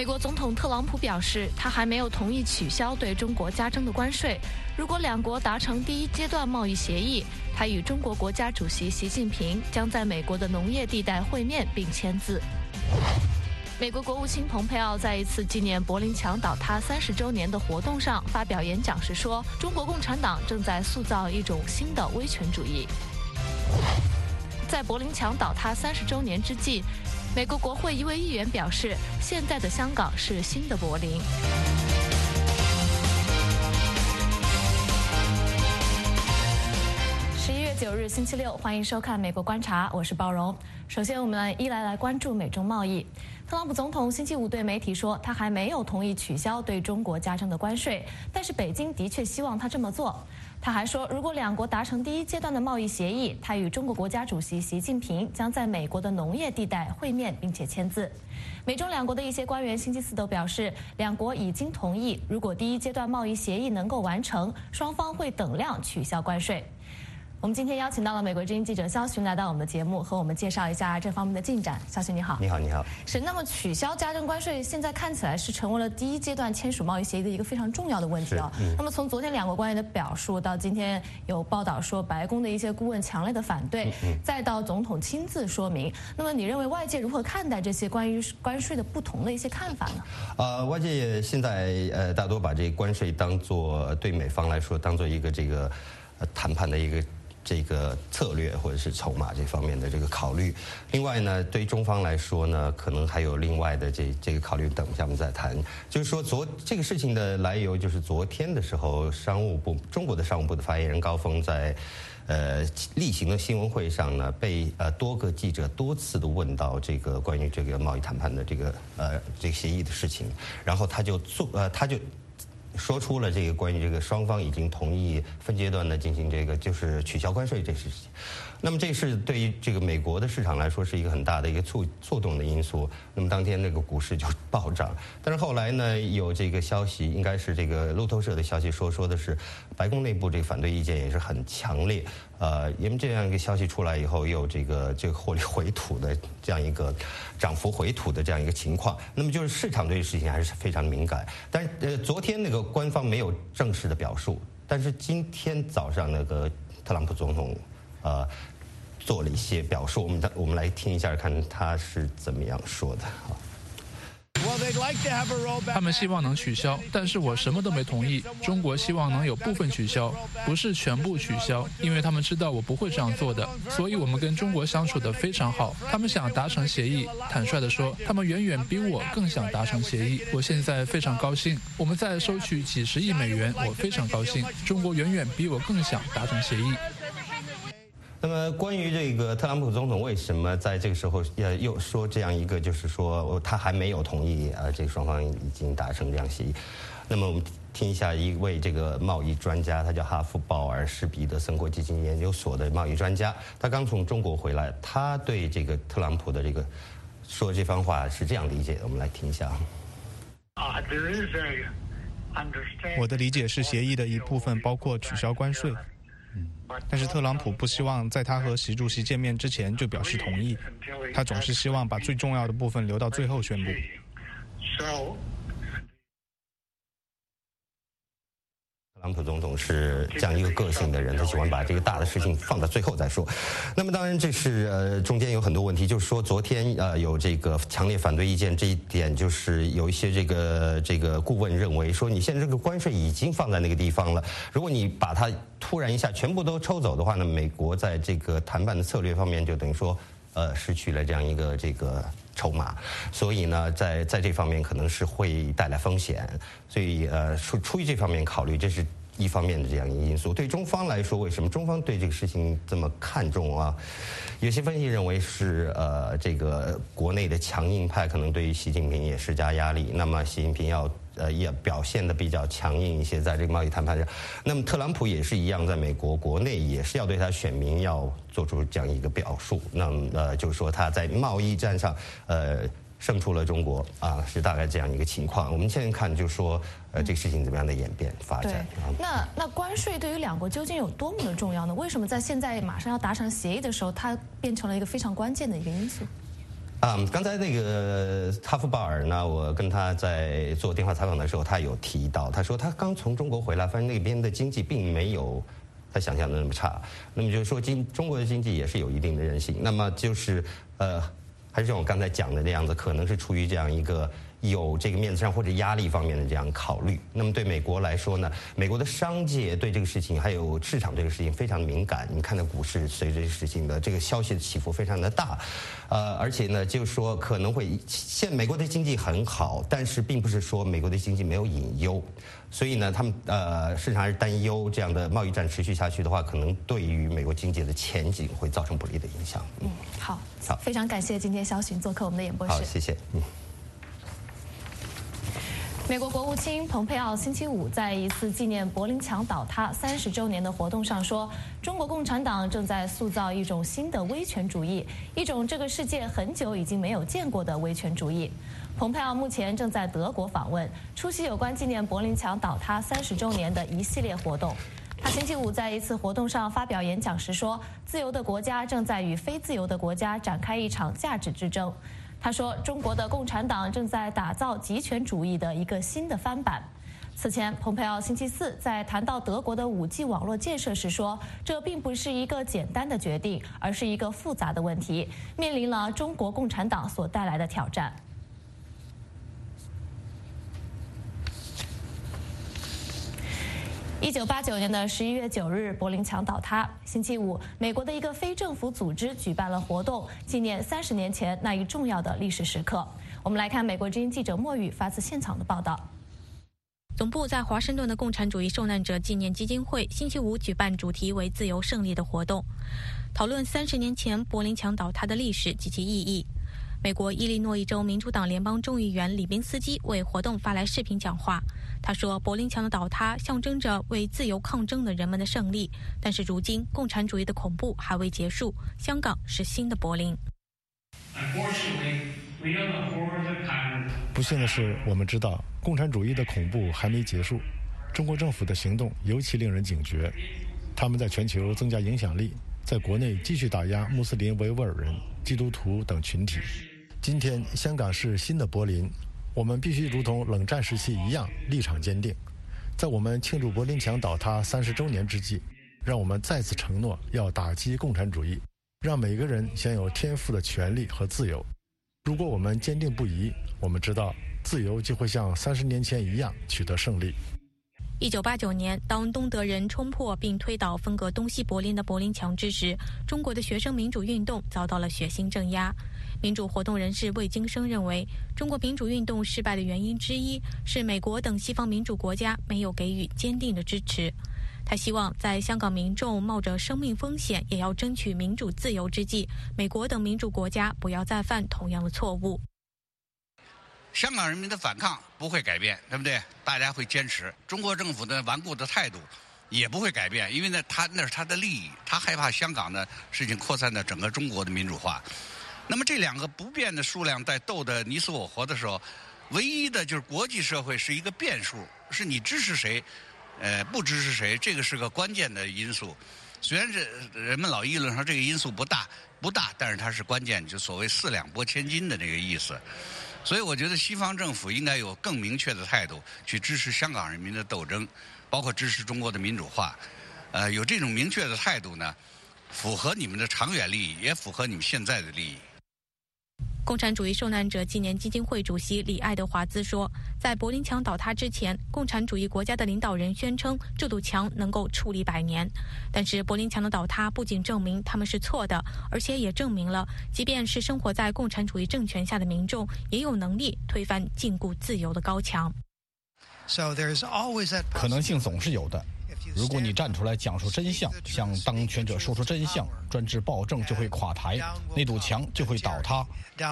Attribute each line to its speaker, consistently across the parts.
Speaker 1: 美国总统特朗普表示，他还没有同意取消对中国加征的关税。如果两国达成第一阶段贸易协议，他与中国国家主席习近平将在美国的农业地带会面并签字。美国国务卿蓬佩奥在一次纪念柏林墙倒塌30周年的活动上发表演讲时说，中国共产党正在塑造一种新的威权主义。在柏林墙倒塌30周年之际，美国国会一位议员表示，现在的香港是新的柏林。11月9日星期六，欢迎收看《美国观察》，我是鲍荣。首先，我们来关注美中贸易。特朗普总统星期五对媒体说，他还没有同意取消对中国加征的关税，但是北京的确希望他这么做。他还说，如果两国达成第一阶段的贸易协议，他与中国国家主席习近平将在美国的农业地带会面并且签字。美中两国的一些官员星期四都表示，两国已经同意，如果第一阶段贸易协议能够完成，双方会等量取消关税。我们今天邀请到了美国之音记者肖寻来到我们的节目，和我们介绍一下这方面的进展。肖寻你好。
Speaker 2: 你好，你好。
Speaker 1: 是，那么取消加征关税，现在看起来是成为了第一阶段签署贸易协议的一个非常重要的问题哦。那么从昨天两国官员的表述到今天有报道说白宫的一些顾问强烈的反对，再到总统亲自说明，那么你认为外界如何看待这些关于关税的不同的一些看法呢？
Speaker 2: 外界现在大多把这个关税当做对美方来说当做一个这个谈判的一个这个策略或者是筹码这方面的这个考虑。另外呢，对于中方来说呢，可能还有另外的这个考虑，等一下我们再谈。就是说这个事情的来由，就是昨天的时候，中国的商务部的发言人高峰在例行的新闻会上呢，被多个记者多次的问到这个关于这个贸易谈判的这个协议的事情，然后他就说出了这个关于这个双方已经同意分阶段的进行这个就是取消关税这事情。那么这是对于这个美国的市场来说是一个很大的一个触动的因素。那么当天那个股市就暴涨，但是后来呢，有这个消息，应该是这个路透社的消息说的是白宫内部这个反对意见也是很强烈。因为这样一个消息出来以后，有这个获利回吐的这样一个涨幅回吐的这样一个情况。那么就是市场对这事情还是非常敏感。但是昨天那个官方没有正式的表述，但是今天早上那个特朗普总统做了一些表述，我们来听一下，看他是怎么样说的。
Speaker 3: 他们希望能取消，但是我什么都没同意。中国希望能有部分取消，不是全部取消，因为他们知道我不会这样做的。所以我们跟中国相处得非常好，他们想达成协议。坦率地说，他们远远比我更想达成协议。我现在非常高兴，我们在收取几十亿美元，我非常高兴。中国远远比我更想达成协议。
Speaker 2: 那么关于这个特朗普总统为什么在这个时候又说这样一个，就是说他还没有同意这个双方已经达成这样协议。那么我们听一下一位这个贸易专家，他叫哈夫鲍尔施彼得森国际经济研究所的贸易专家，他刚从中国回来，他对这个特朗普的这个说这番话是这样理解的，我们来听一下。
Speaker 4: 我的理解是，协议的一部分包括取消关税。但是特朗普不希望在他和习主席见面之前就表示同意，他总是希望把最重要的部分留到最后宣布。
Speaker 2: 特朗普总统是这样一个个性的人，他喜欢把这个大的事情放到最后再说。那么当然这是中间有很多问题，就是说昨天有这个强烈反对意见，这一点就是有一些这个顾问认为说，你现在这个关税已经放在那个地方了，如果你把它突然一下全部都抽走的话呢，美国在这个谈判的策略方面就等于说失去了这样一个这个筹码，所以呢，在这方面可能是会带来风险，所以出于这方面考虑，这是一方面的这样一个因素。对中方来说，为什么中方对这个事情这么看重啊？有些分析认为是这个国内的强硬派可能对于习近平也施加压力，那么习近平也表现得比较强硬一些，在这个贸易谈判上。那么特朗普也是一样，在美国国内也是要对他选民要做出这样一个表述。那么就是说他在贸易战上胜出了中国啊，是大概这样一个情况。我们现在看就是说这个事情怎么样的演变发展。
Speaker 1: 那关税对于两国究竟有多么的重要呢？为什么在现在马上要达成协议的时候，它变成了一个非常关键的一个因素？
Speaker 2: 刚才那个哈夫鲍尔呢，我跟他在做电话采访的时候，他有提到，他说他刚从中国回来，发现那边的经济并没有他想象的那么差。那么就是说，中国的经济也是有一定的韧性。那么就是还是像我刚才讲的那样子，可能是出于这样一个有这个面子上或者压力方面的这样考虑。那么对美国来说呢，美国的商界对这个事情还有市场这个事情非常敏感。你看到股市随着这个事情的这个消息的起伏非常的大，而且呢，就是说可能会美国的经济很好，但是并不是说美国的经济没有隐忧。所以呢，他们市场还是担忧这样的贸易战持续下去的话，可能对于美国经济的前景会造成不利的影响。
Speaker 1: 好，非常感谢今天肖巡做客我们的演播室。
Speaker 2: 好，谢谢。
Speaker 1: 美国国务卿蓬佩奥星期五在一次纪念柏林墙倒塌30周年的活动上说，中国共产党正在塑造一种新的威权主义，一种这个世界很久已经没有见过的威权主义。蓬佩奥目前正在德国访问，出席有关纪念柏林墙倒塌30周年的一系列活动。他星期五在一次活动上发表演讲时说，自由的国家正在与非自由的国家展开一场价值之争。他说，中国的共产党正在打造极权主义的一个新的翻版。此前，蓬佩奥星期四在谈到德国的5G 网络建设时说，这并不是一个简单的决定，而是一个复杂的问题，面临了中国共产党所带来的挑战。1989年的11月9日，柏林墙倒塌。星期五，美国的一个非政府组织举办了活动，纪念30年前那一重要的历史时刻。我们来看美国之音记者莫宇发自现场的报道。
Speaker 5: 总部在华盛顿的共产主义受难者纪念基金会星期五举办主题为自由胜利的活动，讨论30年前柏林墙倒塌的历史及其意义。美国伊利诺伊州民主党联邦众议员李宾斯基为活动发来视频讲话。他说，柏林墙的倒塌象征着为自由抗争的人们的胜利，但是如今共产主义的恐怖还未结束，香港是新的柏林。
Speaker 6: 不幸的是，我们知道共产主义的恐怖还没结束，中国政府的行动尤其令人警觉。他们在全球增加影响力，在国内继续打压穆斯林维吾尔人、基督徒等群体。今天，香港是新的柏林，我们必须如同冷战时期一样立场坚定。在我们庆祝柏林墙倒塌30周年之际，让我们再次承诺要打击共产主义，让每个人享有天赋的权利和自由。如果我们坚定不移，我们知道自由就会像30年前一样取得胜利。
Speaker 5: 1989年，当东德人冲破并推倒分隔东西柏林的柏林墙之时，中国的学生民主运动遭到了血腥镇压。民主活动人士魏京生认为，中国民主运动失败的原因之一是美国等西方民主国家没有给予坚定的支持。他希望在香港民众冒着生命风险也要争取民主自由之际，美国等民主国家不要再犯同样的错误。
Speaker 7: 香港人民的反抗不会改变，对不对？大家会坚持。中国政府的顽固的态度也不会改变，因为那是他的利益，他害怕香港的事情扩散到整个中国的民主化。那么这两个不变的数量在斗得你死我活的时候，唯一的就是国际社会是一个变数，是你支持谁，不支持谁，这个是个关键的因素。虽然人们老议论说这个因素不大，但是它是关键，就所谓4两拨千斤的这个意思。所以我觉得西方政府应该有更明确的态度去支持香港人民的斗争，包括支持中国的民主化。有这种明确的态度呢，符合你们的长远利益，也符合你们现在的利益。
Speaker 5: 共产主义受难者纪念基金会主席李爱德华兹说，在柏林墙倒塌之前，共产主义国家的领导人宣称这堵墙能够矗立100年。但是柏林墙的倒塌不仅证明他们是错的，而且也证明了即便是生活在共产主义政权下的民众，也有能力推翻禁锢自由的高墙。
Speaker 8: 可能性总是有的。如果你站出来讲述真相，向当权者说出真相，专制暴政就会垮台，那堵墙就会倒塌。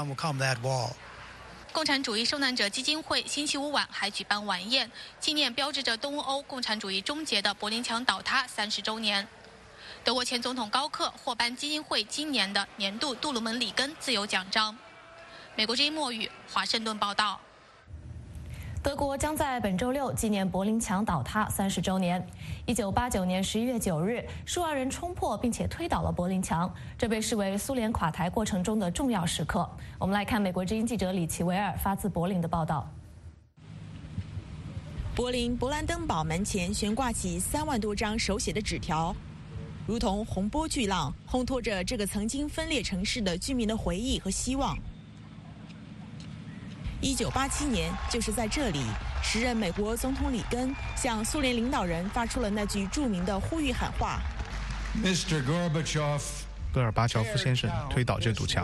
Speaker 5: 共产主义受难者基金会星期五晚还举办晚宴，纪念标志着东欧共产主义终结的柏林墙倒塌30周年。德国前总统高克获颁基金会今年的年度杜鲁门里根自由奖章。美国之音莫宇华盛顿报道。
Speaker 1: 德国将在本周六纪念柏林墙倒塌30周年。1989年11月9日，数万人冲破并且推倒了柏林墙，这被视为苏联垮台过程中的重要时刻。我们来看美国之音记者李奇维尔发自柏林的报道。
Speaker 9: 柏林勃兰登堡门前悬挂起3万多张手写的纸条，如同洪波巨浪，烘托着这个曾经分裂城市的居民的回忆和希望。1987年，就是在这里，时任美国总统里根向苏联领导人发出了那句著名的呼吁喊话
Speaker 4: ：“Mr. Gorbachev， 戈尔巴乔夫先生，推倒这堵墙。”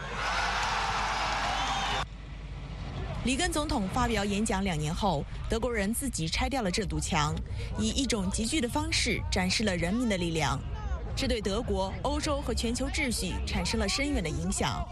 Speaker 9: 里根总统发表演讲2年后，德国人自己拆掉了这堵墙，以一种急剧的方式展示了人民的力量。这对德国、欧洲和全球秩序产生了深远的影响。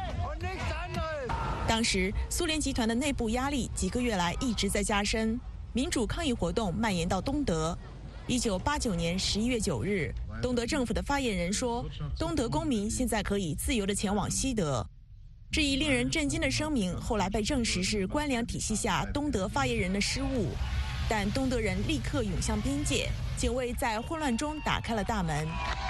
Speaker 9: 当时，苏联集团的内部压力几个月来一直在加深，民主抗议活动蔓延到东德。1989年11月9日，东德政府的发言人说，东德公民现在可以自由地前往西德。这一令人震惊的声明后来被证实是官僚体系下东德发言人的失误，但东德人立刻涌向边界，警卫在混乱中打开了大门。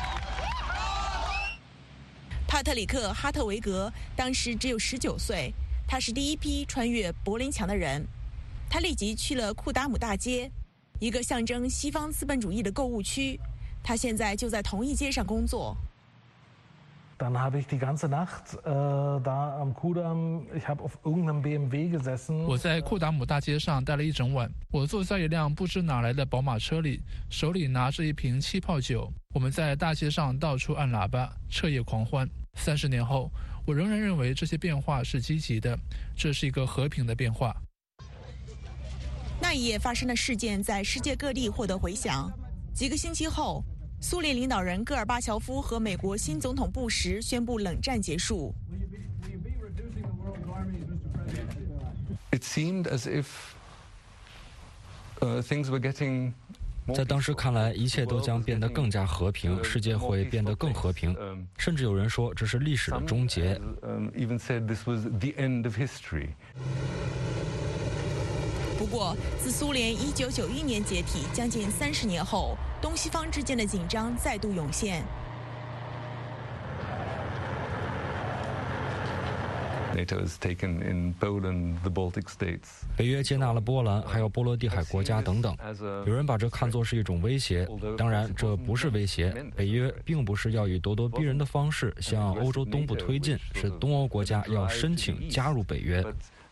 Speaker 9: 帕特里克·哈特维格当时只有19岁，他是第一批穿越柏林墙的人。他立即去了库达姆大街，一个象征西方资本主义的购物区。他现在就在同一街上工作。
Speaker 10: Dann habe ich die ganze Nacht da am Kudamm, ich habe auf irgendeinem BMW gesessen.
Speaker 3: 我在库达姆大街上待了一整晚，我坐在一辆不知哪来的宝马车里，手里拿着一瓶气泡酒。我们在大街上到处按喇叭，彻夜狂欢。30年后，我仍然认为这些变化是积极的，这是一个和平的变化。
Speaker 9: 那一夜发生的事件在世界各地获得回响。几个星期后，苏联领导人戈尔巴乔夫和美国新总统布什宣布冷战结束。
Speaker 11: It seemed as if things were getting
Speaker 12: 在当时看来，一切都将变得更加和平，世界会变得更和平，甚至有人说这是历史的终结。
Speaker 9: 不过，自苏联1991年解体将近30年后，东西方之间的紧张再度涌现。
Speaker 12: 北约接纳了波兰，还有波罗的海国家等等。有人把这看作是一种威胁，当然这不是威胁。北约并不是要以咄咄逼人的方式向欧洲东部推进，是东欧国家要申请加入北约。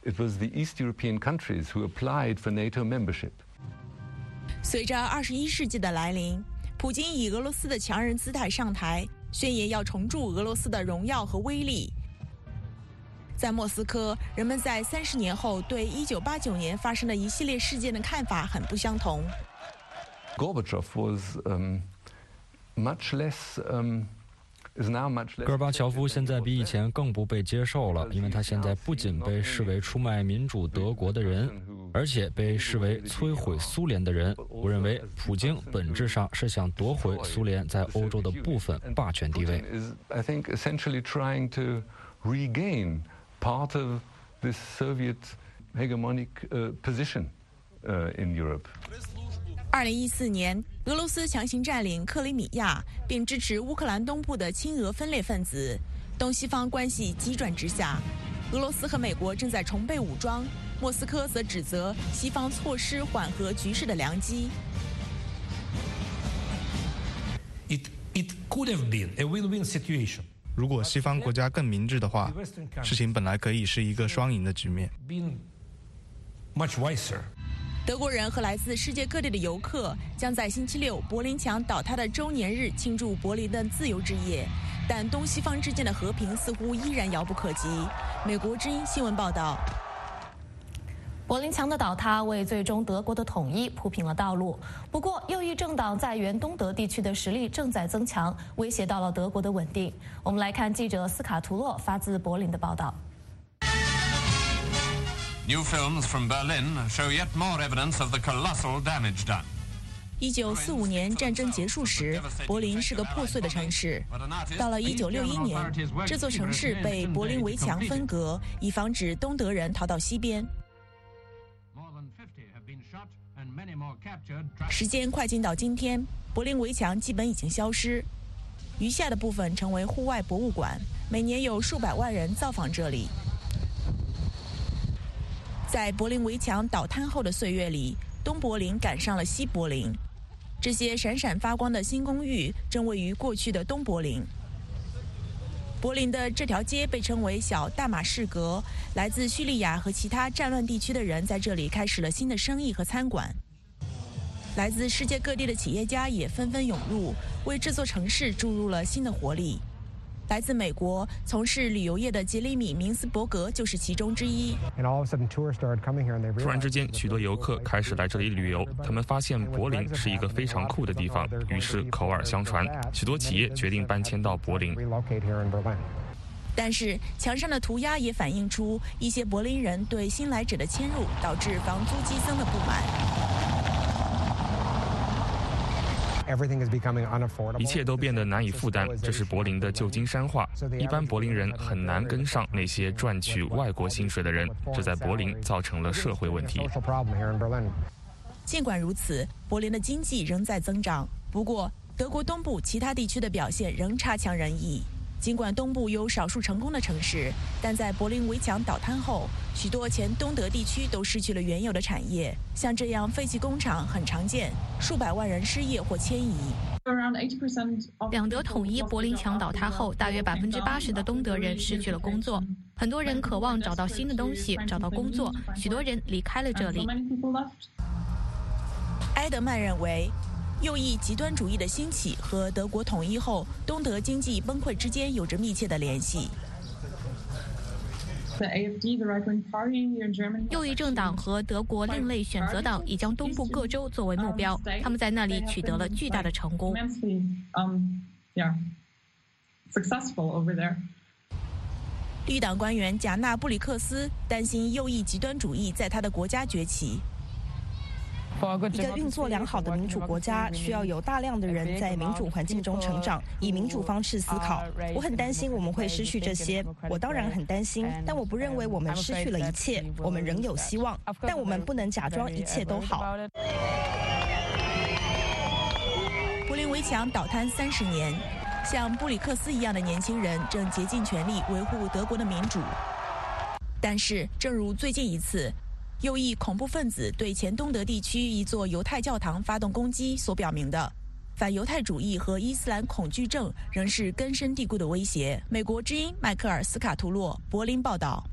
Speaker 9: 随着21世纪的来临，普京以俄罗斯的强人姿态上台，宣言要重铸俄罗斯的荣耀和威力。在莫斯科，人们在30年后对1989年发生的一系列事件的看法很不相同。
Speaker 11: Gorbachev was much less
Speaker 12: 戈尔巴乔夫现在比以前更不被接受了，因为他现在不仅被视为出卖民主德国的人，而且被视为摧毁苏联的人。我认为普京本质上是想夺回苏联在欧洲的部分霸权地位。
Speaker 11: I think essentially trying to regain part of this Soviet hegemonic position in Europe.
Speaker 9: 2014年，俄罗斯强行占领克里米亚，并支持乌克兰东部的亲俄分裂分子，东西方关系急转直下。俄罗斯和美国正在重备武装，莫斯科则指责西方错失缓和局势的良机。
Speaker 10: It could have been a win-win situation.
Speaker 4: 如果西方国家更明智的话，事情本来可以是一个双赢的局面。
Speaker 10: Much wiser.
Speaker 9: 德国人和来自世界各地的游客将在星期六柏林墙倒塌的周年日庆祝柏林的自由之夜，但东西方之间的和平似乎依然遥不可及。美国之音新闻报道。
Speaker 1: 柏林墙的倒塌为最终德国的统一铺平了道路。不过，右翼政党在原东德地区的实力正在增强，威胁到了德国的稳定。我们来看记者斯卡图洛发自柏林的报道。
Speaker 13: New films from Berlin show yet more evidence of the colossal damage done.
Speaker 9: 1945年战争结束时，柏林是个破碎的城市。到了1961年，这座城市被柏林围墙分隔，以防止东德人逃到西边。 时间快进到今天，柏林围墙基本已经消失，余下的部分成为户外博物馆，每年有数百万人造访这里。在柏林围墙倒塌后的岁月里，东柏林赶上了西柏林，这些闪闪发光的新公寓正位于过去的东柏林。柏林的这条街被称为小大马士革，来自叙利亚和其他战乱地区的人在这里开始了新的生意和餐馆。来自世界各地的企业家也纷纷涌入，为这座城市注入了新的活力。来自美国从事旅游业的杰里米·明斯伯格就是其中之一。
Speaker 14: 突然之间，许多游客开始来这里旅游，他们发现柏林是一个非常酷的地方，于是口耳相传，许多企业决定搬迁到柏林。
Speaker 9: 但是墙上的涂鸦也反映出一些柏林人对新来者的迁入导致房租激增的不满。
Speaker 14: 一切都变得难以负担，这是柏林的旧金山化。一般柏林人很难跟上那些赚取外国薪水的人，这在柏林造成了社会问题。
Speaker 9: 尽管如此，柏林的经济仍在增长。不过，德国东部其他地区的表现仍差强人意。尽管东部有少数成功的城市，但在柏林围墙倒塌后，许多前东德地区都失去了原有的产业。像这样废弃工厂很常见，数百万人失业或迁移。
Speaker 5: 两德统一，柏林墙倒塌后，大约80%的东德人失去了工作。很多人渴望找到新的东西，找到工作，许多人离开了这里。
Speaker 9: 埃德曼认为，右翼极端主义的兴起和德国统一后东德经济崩溃之间有着密切的联系。
Speaker 5: 右翼政党和德国另类选择党已将东部各州作为目标，他们在那里取得了巨大的成功。
Speaker 9: 绿党官员贾纳布里克斯担心右翼极端主义在他的国家崛起。
Speaker 15: 一个运作良好的民主国家需要有大量的人在民主环境中成长，以民主方式思考。我很担心我们会失去这些，我当然很担心，但我不认为我们失去了一切，我们仍有希望，但我们不能假装一切都好。
Speaker 9: 柏林围墙倒塌30年，像布里克斯一样的年轻人正竭尽全力维护德国的民主。但是，正如最近一次右翼恐怖分子对前东德地区一座犹太教堂发动攻击所表明的，反犹太主义和伊斯兰恐惧症仍是根深蒂固的威胁。美国之音迈克尔·斯卡图洛，柏林报道。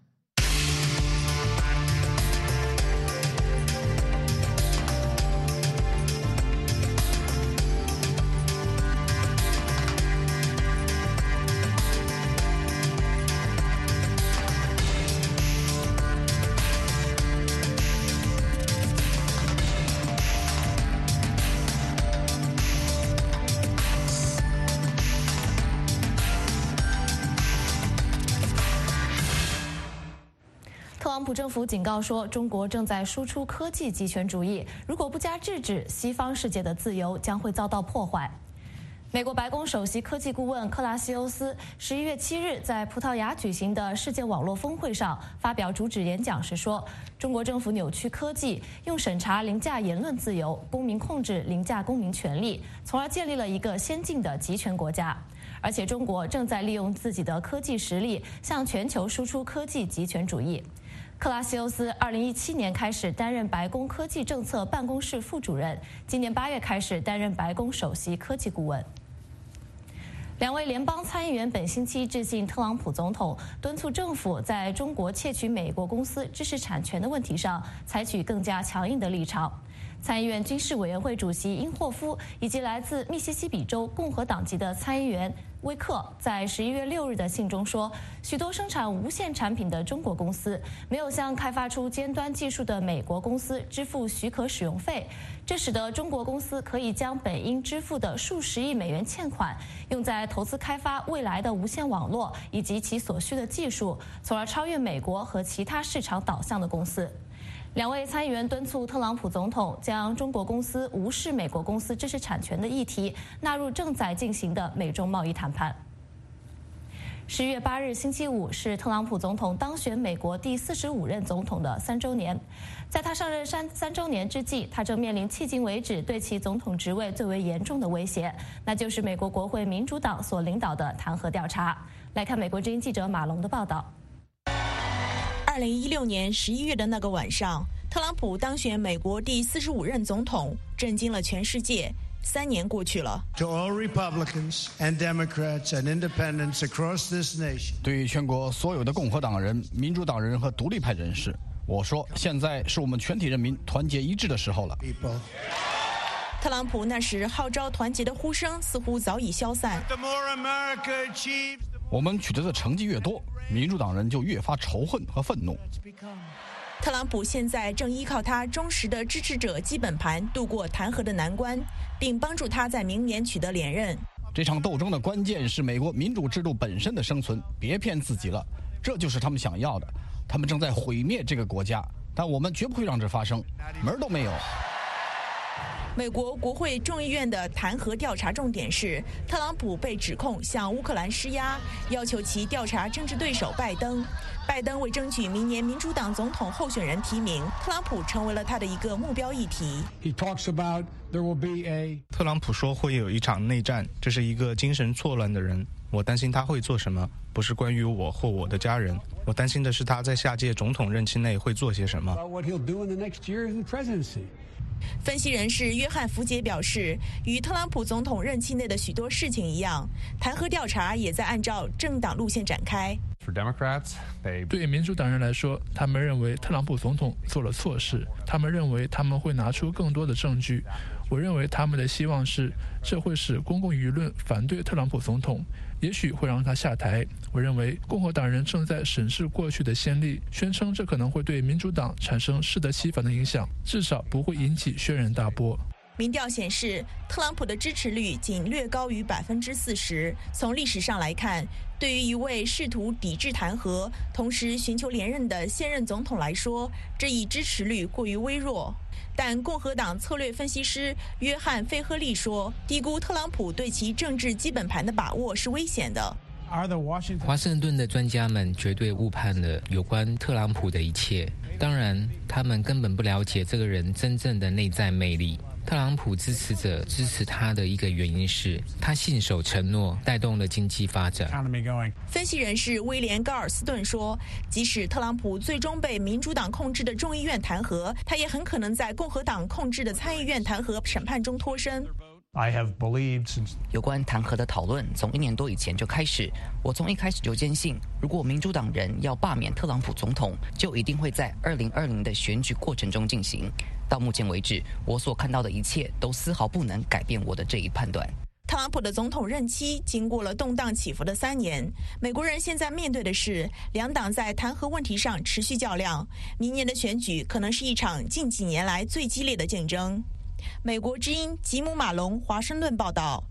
Speaker 1: 特朗普政府警告说，中国正在输出科技极权主义，如果不加制止，西方世界的自由将会遭到破坏。美国白宫首席科技顾问克拉西欧斯11月7日在葡萄牙举行的世界网络峰会上发表主旨演讲时说，中国政府扭曲科技，用审查凌驾言论自由，公民控制凌驾公民权利，从而建立了一个先进的集权国家。而且中国正在利用自己的科技实力向全球输出科技极权主义。克拉西欧斯2017年开始担任白宫科技政策办公室副主任，今年8月开始担任白宫首席科技顾问。2位联邦参议员本星期致信特朗普总统，敦促政府在中国窃取美国公司知识产权的问题上采取更加强硬的立场。参议院军事委员会主席因霍夫以及来自密西西比州共和党籍的参议员威克在11月6日的信中说，许多生产无线产品的中国公司没有向开发出尖端技术的美国公司支付许可使用费，这使得中国公司可以将本应支付的数十亿美元欠款用在投资开发未来的无线网络以及其所需的技术，从而超越美国和其他市场导向的公司。2位参议员敦促特朗普总统将中国公司无视美国公司知识产权的议题纳入正在进行的美中贸易谈判。 10月8日星期五是特朗普总统当选美国第45任总统的3周年。在他上任3周年之际，他正面临迄今为止对其总统职位最为严重的威胁，那就是美国国会民主党所领导的弹劾调查。来看美国之音记者马龙的报道。
Speaker 9: 2016年11月的那个晚上，特朗普当选美国第45任总统，震惊了全世界。3年过去了。
Speaker 8: 对全国所有的共和党人、民主党人和独立派人士，我说，现在是我们全体人民团结一致的时候了。
Speaker 9: 特朗普那时号召团结的呼声似乎早已消散。
Speaker 8: 我们取得的成绩越多，民主党人就越发仇恨和愤怒。
Speaker 9: 特朗普现在正依靠他忠实的支持者基本盘度过弹劾的难关，并帮助他在明年取得连任。
Speaker 8: 这场斗争的关键是美国民主制度本身的生存，别骗自己了，这就是他们想要的。他们正在毁灭这个国家，但我们绝不会让这发生，门都没有。
Speaker 9: 美国国会众议院的弹劾调查重点是特朗普被指控向乌克兰施压，要求其调查政治对手拜登。拜登为争取明年民主党总统候选人提名，特朗普成为了他的一个目标议题。
Speaker 4: 特朗普说会有一场内战，这是一个精神错乱的人。我担心他会做什么，不是关于我或我的家人，我担心的是他在下届总统任期内会做些什么。
Speaker 9: 分析人士约翰·福杰表示，与特朗普总统任期内的许多事情一样，弹劾调查也在按照政党路线展开。
Speaker 3: 对民主党人来说，他们认为特朗普总统做了错事，他们认为他们会拿出更多的证据。我认为他们的希望是，这会使公共舆论反对特朗普总统，也许会让他下台。我认为共和党人正在审视过去的先例，宣称这可能会对民主党产生适得其反的影响，至少不会引起轩然大波。
Speaker 9: 民调显示，特朗普的支持率仅略高于40%。从历史上来看，对于一位试图抵制弹劾，同时寻求连任的现任总统来说，这一支持率过于微弱。但共和党策略分析师约翰·费赫利说，低估特朗普对其政治基本盘的把握是危险的。
Speaker 16: 华盛顿的专家们绝对误判了有关特朗普的一切，当然，他们根本不了解这个人真正的内在魅力。特朗普支持者支持他的一个原因是他信守承诺，带动了经济发展。
Speaker 9: 分析人士威廉·高尔斯顿说，即使特朗普最终被民主党控制的众议院弹劾，他也很可能在共和党控制的参议院弹劾审判中脱身。
Speaker 17: 有关弹劾的讨论从1年多以前就开始，我从一开始就坚信，如果民主党人要罢免特朗普总统，就一定会在2020的选举过程中进行。到目前为止，我所看到的一切都丝毫不能改变我的这一判断。
Speaker 9: 特朗普的总统任期经过了动荡起伏的3年，美国人现在面对的是两党在弹劾问题上持续较量，明年的选举可能是一场近几年来最激烈的竞争。美国之音吉姆·马龙华盛顿报道。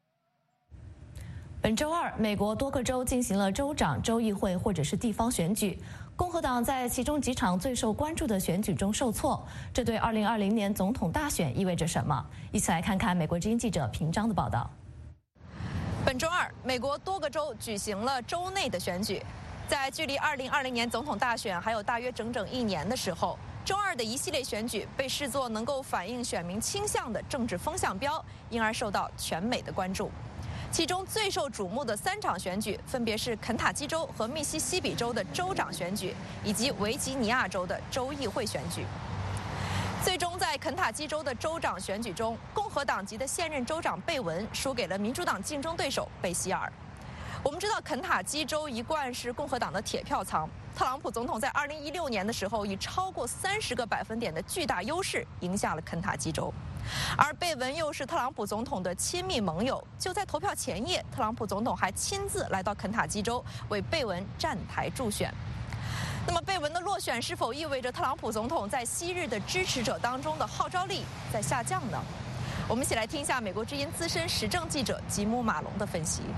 Speaker 1: 本周二，美国多个州进行了州长、州议会或者是地方选举。共和党在其中几场最受关注的选举中受挫，这对2020年总统大选意味着什么？一起来看看美国之音记者平章的报道。
Speaker 18: 本周二，美国多个州举行了州内的选举。在距离2020年总统大选还有大约整整1年的时候，周二的一系列选举被视作能够反映选民倾向的政治风向标，因而受到全美的关注。其中最受瞩目的3场选举，分别是肯塔基州和密西西比州的州长选举，以及维吉尼亚州的州议会选举。最终，在肯塔基州的州长选举中，共和党籍的现任州长贝文输给了民主党竞争对手贝希尔。我们知道，肯塔基州一贯是共和党的铁票仓。特朗普总统在2016年的时候，以超过30个百分点的巨大优势赢下了肯塔基州，而贝文又是特朗普总统的亲密盟友。就在投票前夜，特朗普总统还亲自来到肯塔基州为贝文站台助选。那么，贝文的落选是否意味着特朗普总统在昔日的支持者当中的号召力在下降呢？我们一起来听一下美国之音资深时政记者吉姆·马龙的分析。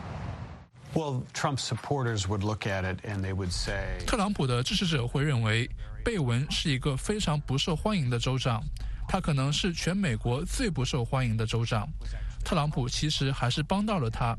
Speaker 3: 特朗普的支持者会认为，贝文是一个非常不受欢迎的州长，他可能是全美国最不受欢迎的州长。特朗普其实还是帮到了他。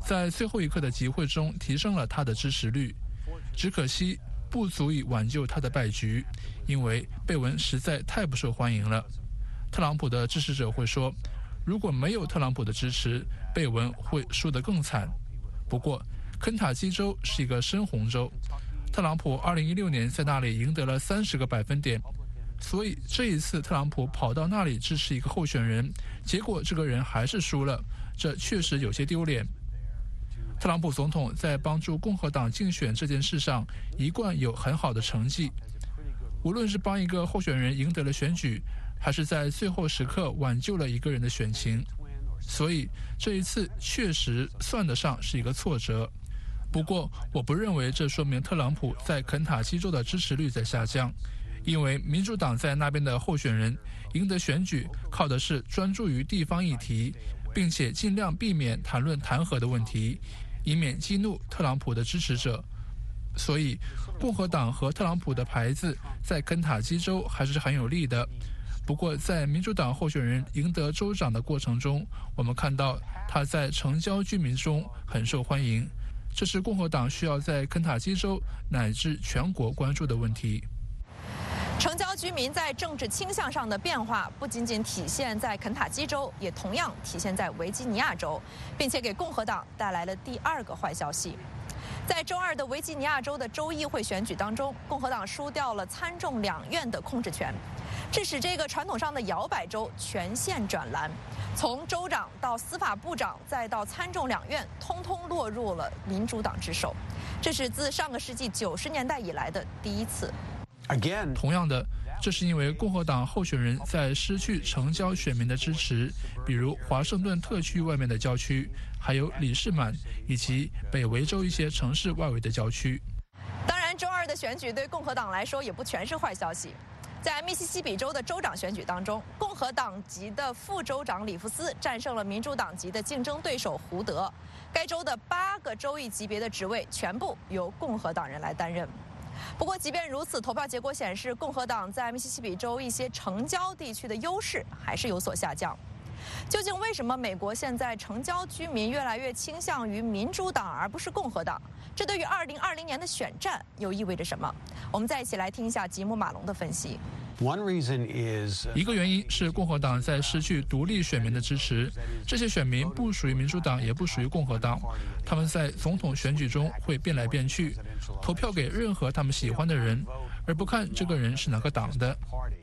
Speaker 3: 在最后一刻的集会中提升了他的支持率，只可惜不足以挽救他的败局，因为贝文实在太不受欢迎了。特朗普的支持者会说，如果没有特朗普的支持，贝文会输得更惨。不过，肯塔基州是一个深红州，特朗普2016年在那里赢得了30个百分点，所以这一次特朗普跑到那里支持一个候选人，结果这个人还是输了，这确实有些丢脸。特朗普总统在帮助共和党竞选这件事上一贯有很好的成绩，无论是帮一个候选人赢得了选举，还是在最后时刻挽救了一个人的选情，所以这一次确实算得上是一个挫折。不过我不认为这说明特朗普在肯塔基州的支持率在下降，因为民主党在那边的候选人赢得选举靠的是专注于地方议题，并且尽量避免谈论弹劾的问题，以免激怒特朗普的支持者。所以共和党和特朗普的牌子在肯塔基州还是很有利的。不过在民主党候选人赢得州长的过程中，我们看到他在城郊居民中很受欢迎，这是共和党需要在肯塔基州乃至全国关注的问题。
Speaker 18: 城郊居民在政治倾向上的变化不仅仅体现在肯塔基州，也同样体现在维吉尼亚州，并且给共和党带来了第二个坏消息。在周二的维吉尼亚州的州议会选举当中，共和党输掉了参众两院的控制权，这使这个传统上的摇摆州全线转蓝，从州长到司法部长再到参众两院，通通落入了民主党之手，这是自上个世纪90年代以来的第一次。
Speaker 3: 同样的，这是因为共和党候选人在失去城郊选民的支持，比如华盛顿特区外面的郊区，还有里士满以及北维州一些城市外围的郊区。
Speaker 18: 当然，周二的选举对共和党来说也不全是坏消息。在密西西比州的州长选举当中，共和党籍的副州长里弗斯战胜了民主党籍的竞争对手胡德，该州的8个州议级别的职位全部由共和党人来担任。不过即便如此，投票结果显示，共和党在密西西比州一些城郊地区的优势还是有所下降。究竟为什么美国现在城郊居民越来越倾向于民主党而不是共和党？这对于2020年的选战又意味着什么？我们再一起来听一下吉姆·马龙的分析。
Speaker 3: 一个原因是共和党在失去独立选民的支持，这些选民不属于民主党，也不属于共和党，他们在总统选举中会变来变去，投票给任何他们喜欢的人，而不看这个人是哪个党的。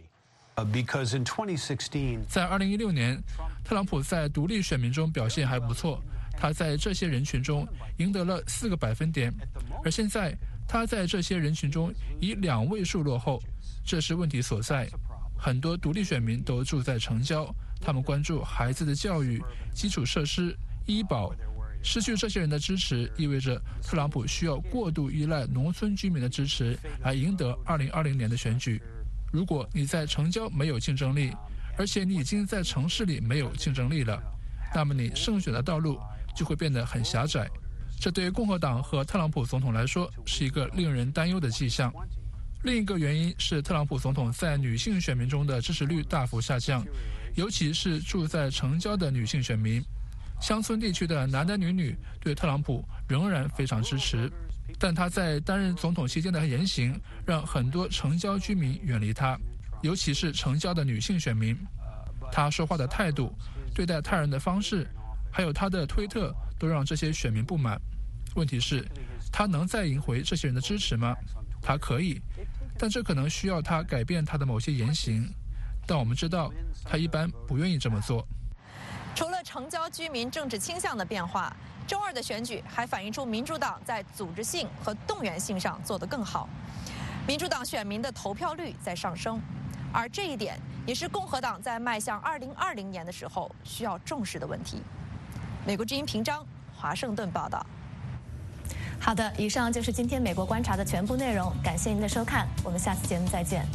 Speaker 3: 在2016年，特朗普在独立选民中表现还不错，他在这些人群中赢得了4个百分点，而现在他在这些人群中以2位数落后，这是问题所在。很多独立选民都住在城郊，他们关注孩子的教育、基础设施、医保。失去这些人的支持，意味着特朗普需要过度依赖农村居民的支持来赢得2020年的选举。如果你在城郊没有竞争力，而且你已经在城市里没有竞争力了，那么你胜选的道路就会变得很狭窄。这对共和党和特朗普总统来说是一个令人担忧的迹象。另一个原因是特朗普总统在女性选民中的支持率大幅下降，尤其是住在城郊的女性选民。乡村地区的男男女女对特朗普仍然非常支持，但他在担任总统期间的言行让很多城郊居民远离他，尤其是城郊的女性选民。他说话的态度、对待他人的方式，还有他的推特都让这些选民不满。问题是，他能再赢回这些人的支持吗？他可以，但这可能需要他改变他的某些言行。但我们知道，他一般不愿意这么做。
Speaker 18: 除了城郊居民政治倾向的变化，周二的选举还反映出民主党在组织性和动员性上做得更好。民主党选民的投票率在上升，而这一点也是共和党在迈向2020年的时候需要重视的问题。美国之音平章，华盛顿报道。
Speaker 1: 好的，以上就是今天美国观察的全部内容，感谢您的收看，我们下次节目再见。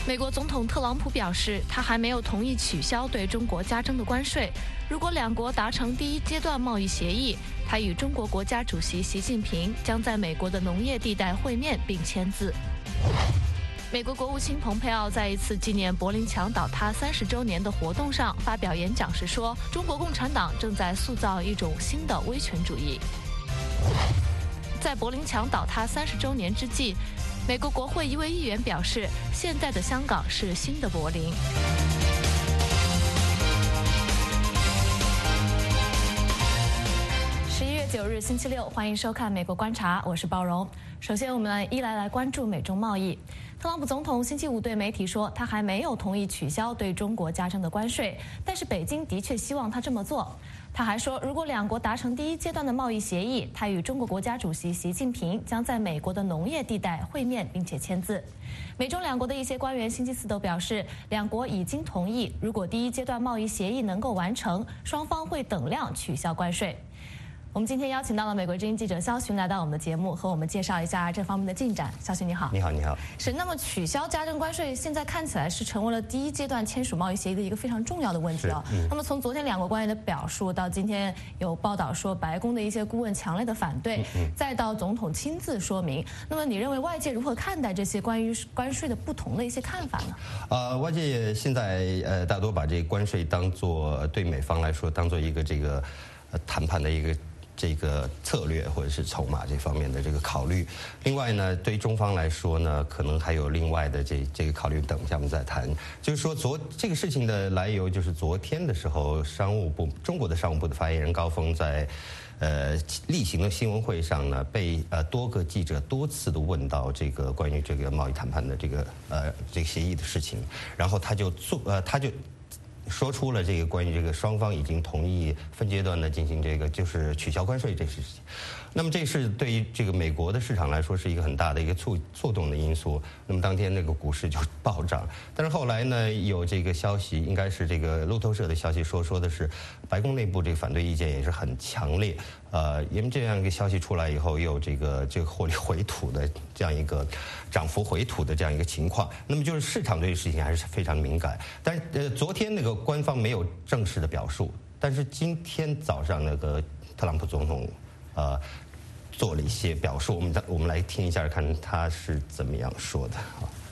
Speaker 1: 美国总统特朗普表示，他还没有同意取消对中国加征的关税。如果两国达成第一阶段贸易协议，他与中国国家主席习近平将在美国的农业地带会面并签字。美国国务卿蓬佩奥在一次纪念柏林墙倒塌30周年的活动上发表演讲时说，中国共产党正在塑造一种新的威权主义。在柏林墙倒塌30周年之际，美国国会一位议员表示，现在的香港是新的柏林。11月9日星期六，欢迎收看《美国观察》，我是包荣。首先，我们来关注美中贸易。特朗普总统星期五对媒体说，他还没有同意取消对中国加征的关税，但是北京的确希望他这么做。他还说，如果两国达成第一阶段的贸易协议，他与中国国家主席习近平将在美国的农业地带会面并且签字。美中两国的一些官员星期四都表示，两国已经同意，如果第一阶段贸易协议能够完成，双方会等量取消关税。我们今天邀请到了美国之音记者肖寻来到我们的节目，和我们介绍一下这方面的进展。肖寻你好。
Speaker 2: 你好，你好。
Speaker 1: 是，那么取消加征关税现在看起来是成为了第一阶段签署贸易协议的一个非常重要的问题哦。那么从昨天两国官员的表述到今天有报道说白宫的一些顾问强烈的反对，再到总统亲自说明，那么你认为外界如何看待这些关于关税的不同的一些看法呢？
Speaker 2: 外界现在大多把这个关税当做对美方来说当做一个谈判的一个策略或者是筹码这方面的这个考虑。另外呢，对于中方来说呢，可能还有另外的这个考虑，等一下我们再谈。就是说这个事情的来由，就是昨天的时候，中国的商务部的发言人高峰在例行的新闻会上呢，被多个记者多次的问到这个关于这个贸易谈判的这个协议的事情，然后他就说出了这个关于这个双方已经同意分阶段的进行这个就是取消关税这事情。那么这是对于这个美国的市场来说是一个很大的一个触动的因素。那么当天那个股市就暴涨，但是后来呢，有这个消息，应该是这个路透社的消息说的是白宫内部这个反对意见也是很强烈。因为这样一个消息出来以后，又这个获利回吐的这样一个涨幅回吐的这样一个情况，那么就是市场对这事情还是非常敏感。但是昨天那个官方没有正式的表述，但是今天早上那个特朗普总统做了一些表述，我们来听一下，看他是怎么样说的。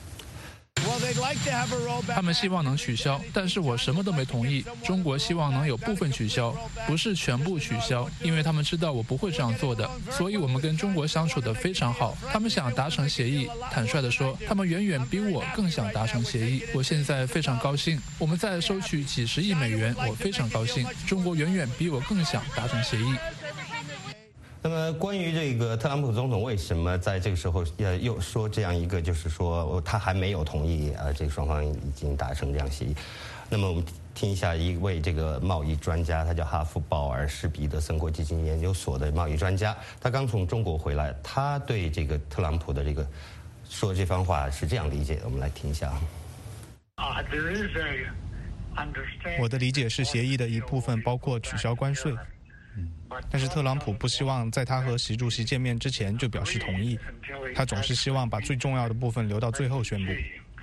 Speaker 3: 他们希望能取消，但是我什么都没同意。中国希望能有部分取消，不是全部取消，因为他们知道我不会这样做的，所以我们跟中国相处得非常好。他们想达成协议，坦率地说，他们远远比我更想达成协议。我现在非常高兴，我们在收取几十亿美元，我非常高兴。中国远远比我更想达成协议。
Speaker 2: 那么关于这个特朗普总统为什么在这个时候又说这样一个，就是说他还没有同意这个双方已经达成这样协议。那么我们听一下一位这个贸易专家，他叫哈夫鲍尔是彼得森国际经济研究所的贸易专家，他刚从中国回来，他对这个特朗普的这个说这番话是这样理解的，我们来听一下。
Speaker 4: 我的理解是，协议的一部分包括取消关税。但是特朗普不希望在他和习主席见面之前就表示同意，他总是希望把最重要的部分留到最后宣布。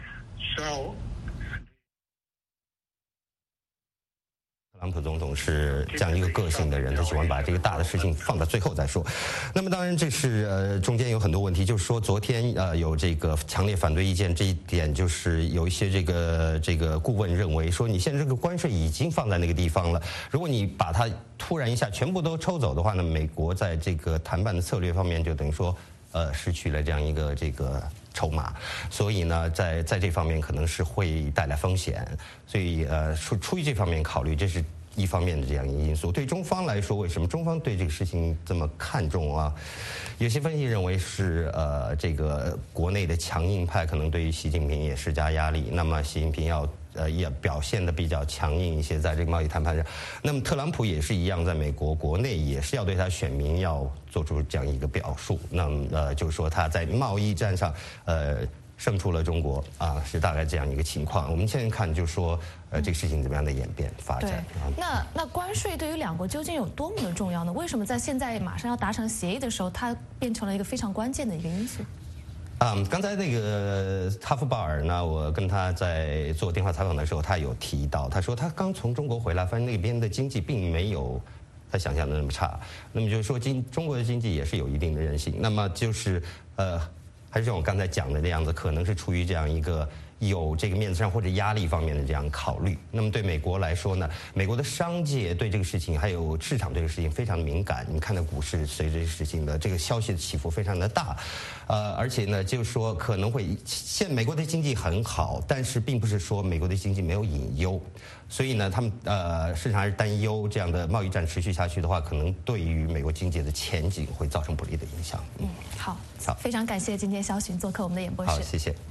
Speaker 2: 特朗普总统是这样一个个性的人，他喜欢把这个大的事情放到最后再说。那么当然这是中间有很多问题，就是说昨天有这个强烈反对意见，这一点就是有一些这个顾问认为说，你现在这个关税已经放在那个地方了，如果你把它突然一下全部都抽走的话呢，美国在这个谈判的策略方面就等于说失去了这样一个筹码，所以呢，在这方面可能是会带来风险，所以出于这方面考虑，这是一方面的这样一个因素。对中方来说，为什么中方对这个事情这么看重啊？有些分析认为是这个国内的强硬派可能对于习近平也施加压力，那么习近平也表现得比较强硬一些，在这个贸易谈判上。那么特朗普也是一样，在美国国内也是要对他选民要做出这样一个表述。那么就是说他在贸易战上胜出了中国啊，是大概这样一个情况。我们现在看就是说这个事情怎么样的演变发展。
Speaker 1: 那关税对于两国究竟有多么的重要呢？为什么在现在马上要达成协议的时候，它变成了一个非常关键的一个因素？
Speaker 2: 刚才那个哈夫鲍尔呢，我跟他在做电话采访的时候，他有提到，他说他刚从中国回来，发现那边的经济并没有他想象的那么差。那么就是说，中国的经济也是有一定的韧性。那么就是还是像我刚才讲的那样子，可能是出于这样一个有这个面子上或者压力方面的这样考虑。那么对美国来说呢，美国的商界对这个事情还有市场对这个事情非常的敏感。你看到股市随着这个事情的这个消息的起伏非常的大，而且呢，就是说可能会美国的经济很好，但是并不是说美国的经济没有隐忧。所以呢，他们市场还是担忧这样的贸易战持续下去的话，可能对于美国经济的前景会造成不利的影响。
Speaker 1: 好，非常感谢今天肖巡做客我们的演播室。
Speaker 2: 好，谢谢。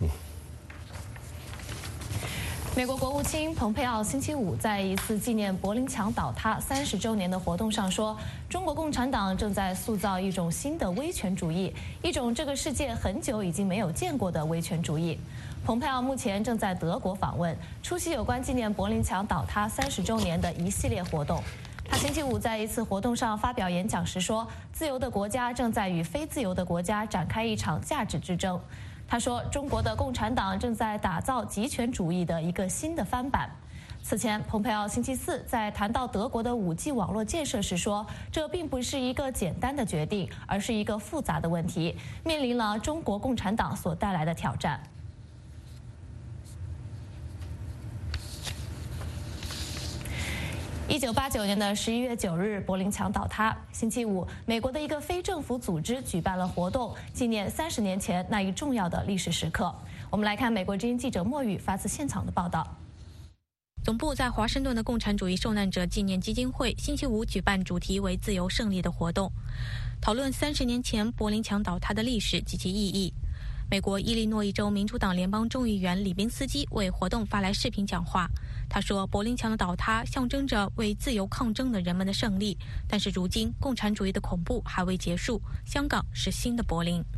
Speaker 1: 美国国务卿蓬佩奥星期五在一次纪念柏林墙倒塌30周年的活动上说，中国共产党正在塑造一种新的威权主义，一种这个世界很久已经没有见过的威权主义。蓬佩奥目前正在德国访问，出席有关纪念柏林墙倒塌30周年的一系列活动。他星期五在一次活动上发表演讲时说，自由的国家正在与非自由的国家展开一场价值之争。他说，中国的共产党正在打造极权主义的一个新的翻版。此前，蓬佩奥星期四在谈到德国的5G 网络建设时说，这并不是一个简单的决定，而是一个复杂的问题，面临了中国共产党所带来的挑战。1989年的11月9日，柏林墙倒塌。星期五，美国的一个非政府组织举办了活动，纪念30年前那一重要的历史时刻。我们来看美国之音记者莫宇发自现场的报道。
Speaker 5: 总部在华盛顿的共产主义受难者纪念基金会星期五举办主题为自由胜利的活动，讨论30年前柏林墙倒塌的历史及其意义。美国伊利诺伊州民主党联邦众议员李宾斯基为活动发来视频讲话。他说，柏林墙的倒塌象征着为自由抗争的人们的胜利，但是如今共产主义的恐怖还未结束，香港是新的柏林。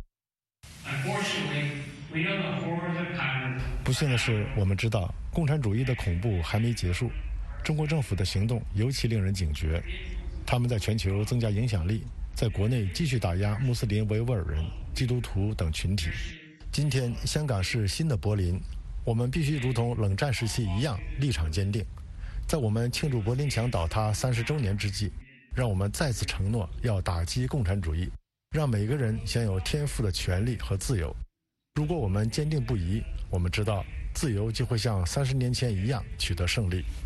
Speaker 6: 不幸的是，我们知道共产主义的恐怖还没结束，中国政府的行动尤其令人警觉。他们在全球增加影响力，在国内继续打压穆斯林维吾尔人、基督徒等群体。今天，香港是新的柏林，我们必须如同冷战时期一样立场坚定。在我们庆祝柏林墙倒塌30周年之际，让我们再次承诺要打击共产主义，让每个人享有天赋的权利和自由。如果我们坚定不移，我们知道自由就会像30年前一样取得胜利。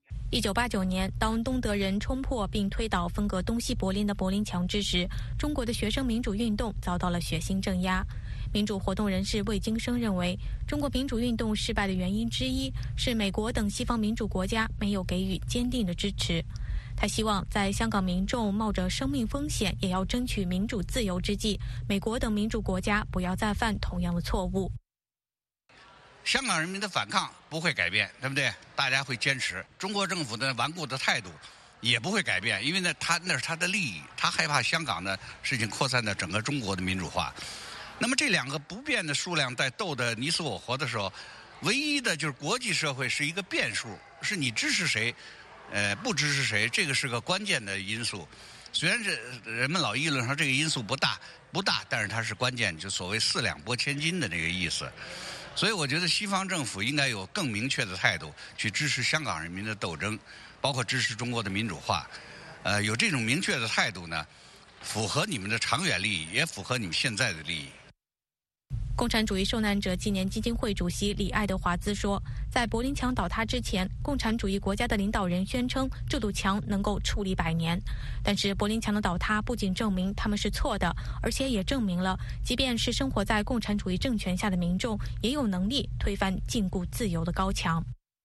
Speaker 5: 1989年，当东德人冲破并推倒分隔东西柏林的柏林墙之时，中国的学生民主运动遭到了血腥镇压。民主活动人士魏京生认为，中国民主运动失败的原因之一是美国等西方民主国家没有给予坚定的支持。他希望在香港民众冒着生命风险也要争取民主自由之际，美国等民主国家不要再犯同样的错误。
Speaker 7: 香港人民的反抗不会改变，对不对？大家会坚持。中国政府的顽固的态度也不会改变，因为那是他的利益，他害怕香港的事情扩散到整个中国的民主化。那么这两个不变的数量在斗得你死我活的时候，唯一的就是国际社会是一个变数，是你支持谁，不支持谁，这个是个关键的因素。虽然人们老议论说这个因素不大，但是它是关键，就所谓4两拨千斤的这个意思。所以我觉得西方政府应该有更明确的态度去支持香港人民的斗争，包括支持中国的民主化。有这种明确的态度呢，符合你们的长远利益，也符合你们现在的利益。
Speaker 5: 共产主义受难者纪念基金会主席李爱德华兹说，在柏林墙倒塌之前，共产主义国家的领导人宣称这堵墙能够矗立100年。但是柏林墙的倒塌不仅证明他们是错的，而且也证明了即便是生活在共产主义政权下的民众，也有能力推翻禁锢自由的高墙。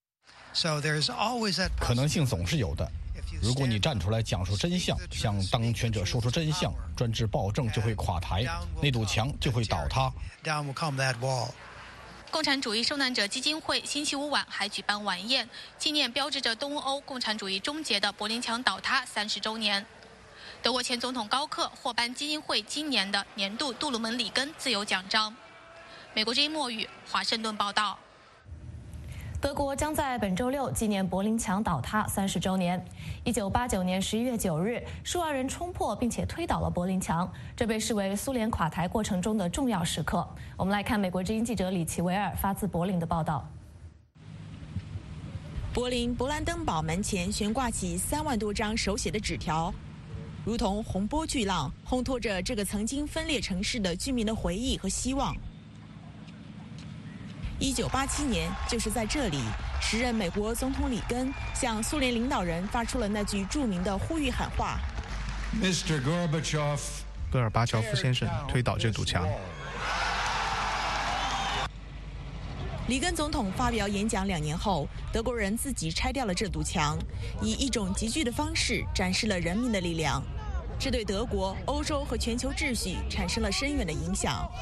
Speaker 8: 可能性总是有的。如果你站出来讲述真相，向当权者说出真相，专制暴政就会垮台，那堵墙就会倒塌。
Speaker 5: 共产主义受难者基金会星期五晚还举办晚宴，纪念标志着东欧共产主义终结的柏林墙倒塌30周年。德国前总统高克获颁基金会今年的年度杜鲁门里根自由奖章。美国之音莫宇华盛顿报道。
Speaker 1: 德国将在本周六纪念柏林墙倒塌30周年。1989年11月9日，数万人冲破并且推倒了柏林墙，这被视为苏联垮台过程中的重要时刻。我们来看美国之音记者李奇维尔发自柏林的报道。
Speaker 9: 柏林勃兰登堡门前悬挂起3万多张手写的纸条，如同洪波巨浪，烘托着这个曾经分裂城市的居民的回忆和希望。1987年，就是在这里，时任美国总统里根向苏联领导人发出了那句著名的呼吁喊话
Speaker 4: ：“Mr. Gorbachev， 戈尔巴乔夫先生，推倒这堵墙。”
Speaker 9: 里根总统发表演讲2年后，德国人自己拆掉了这堵墙，以一种急剧的方式展示了人民的力量。这对德国、欧洲和全球秩序产生了深远的影响。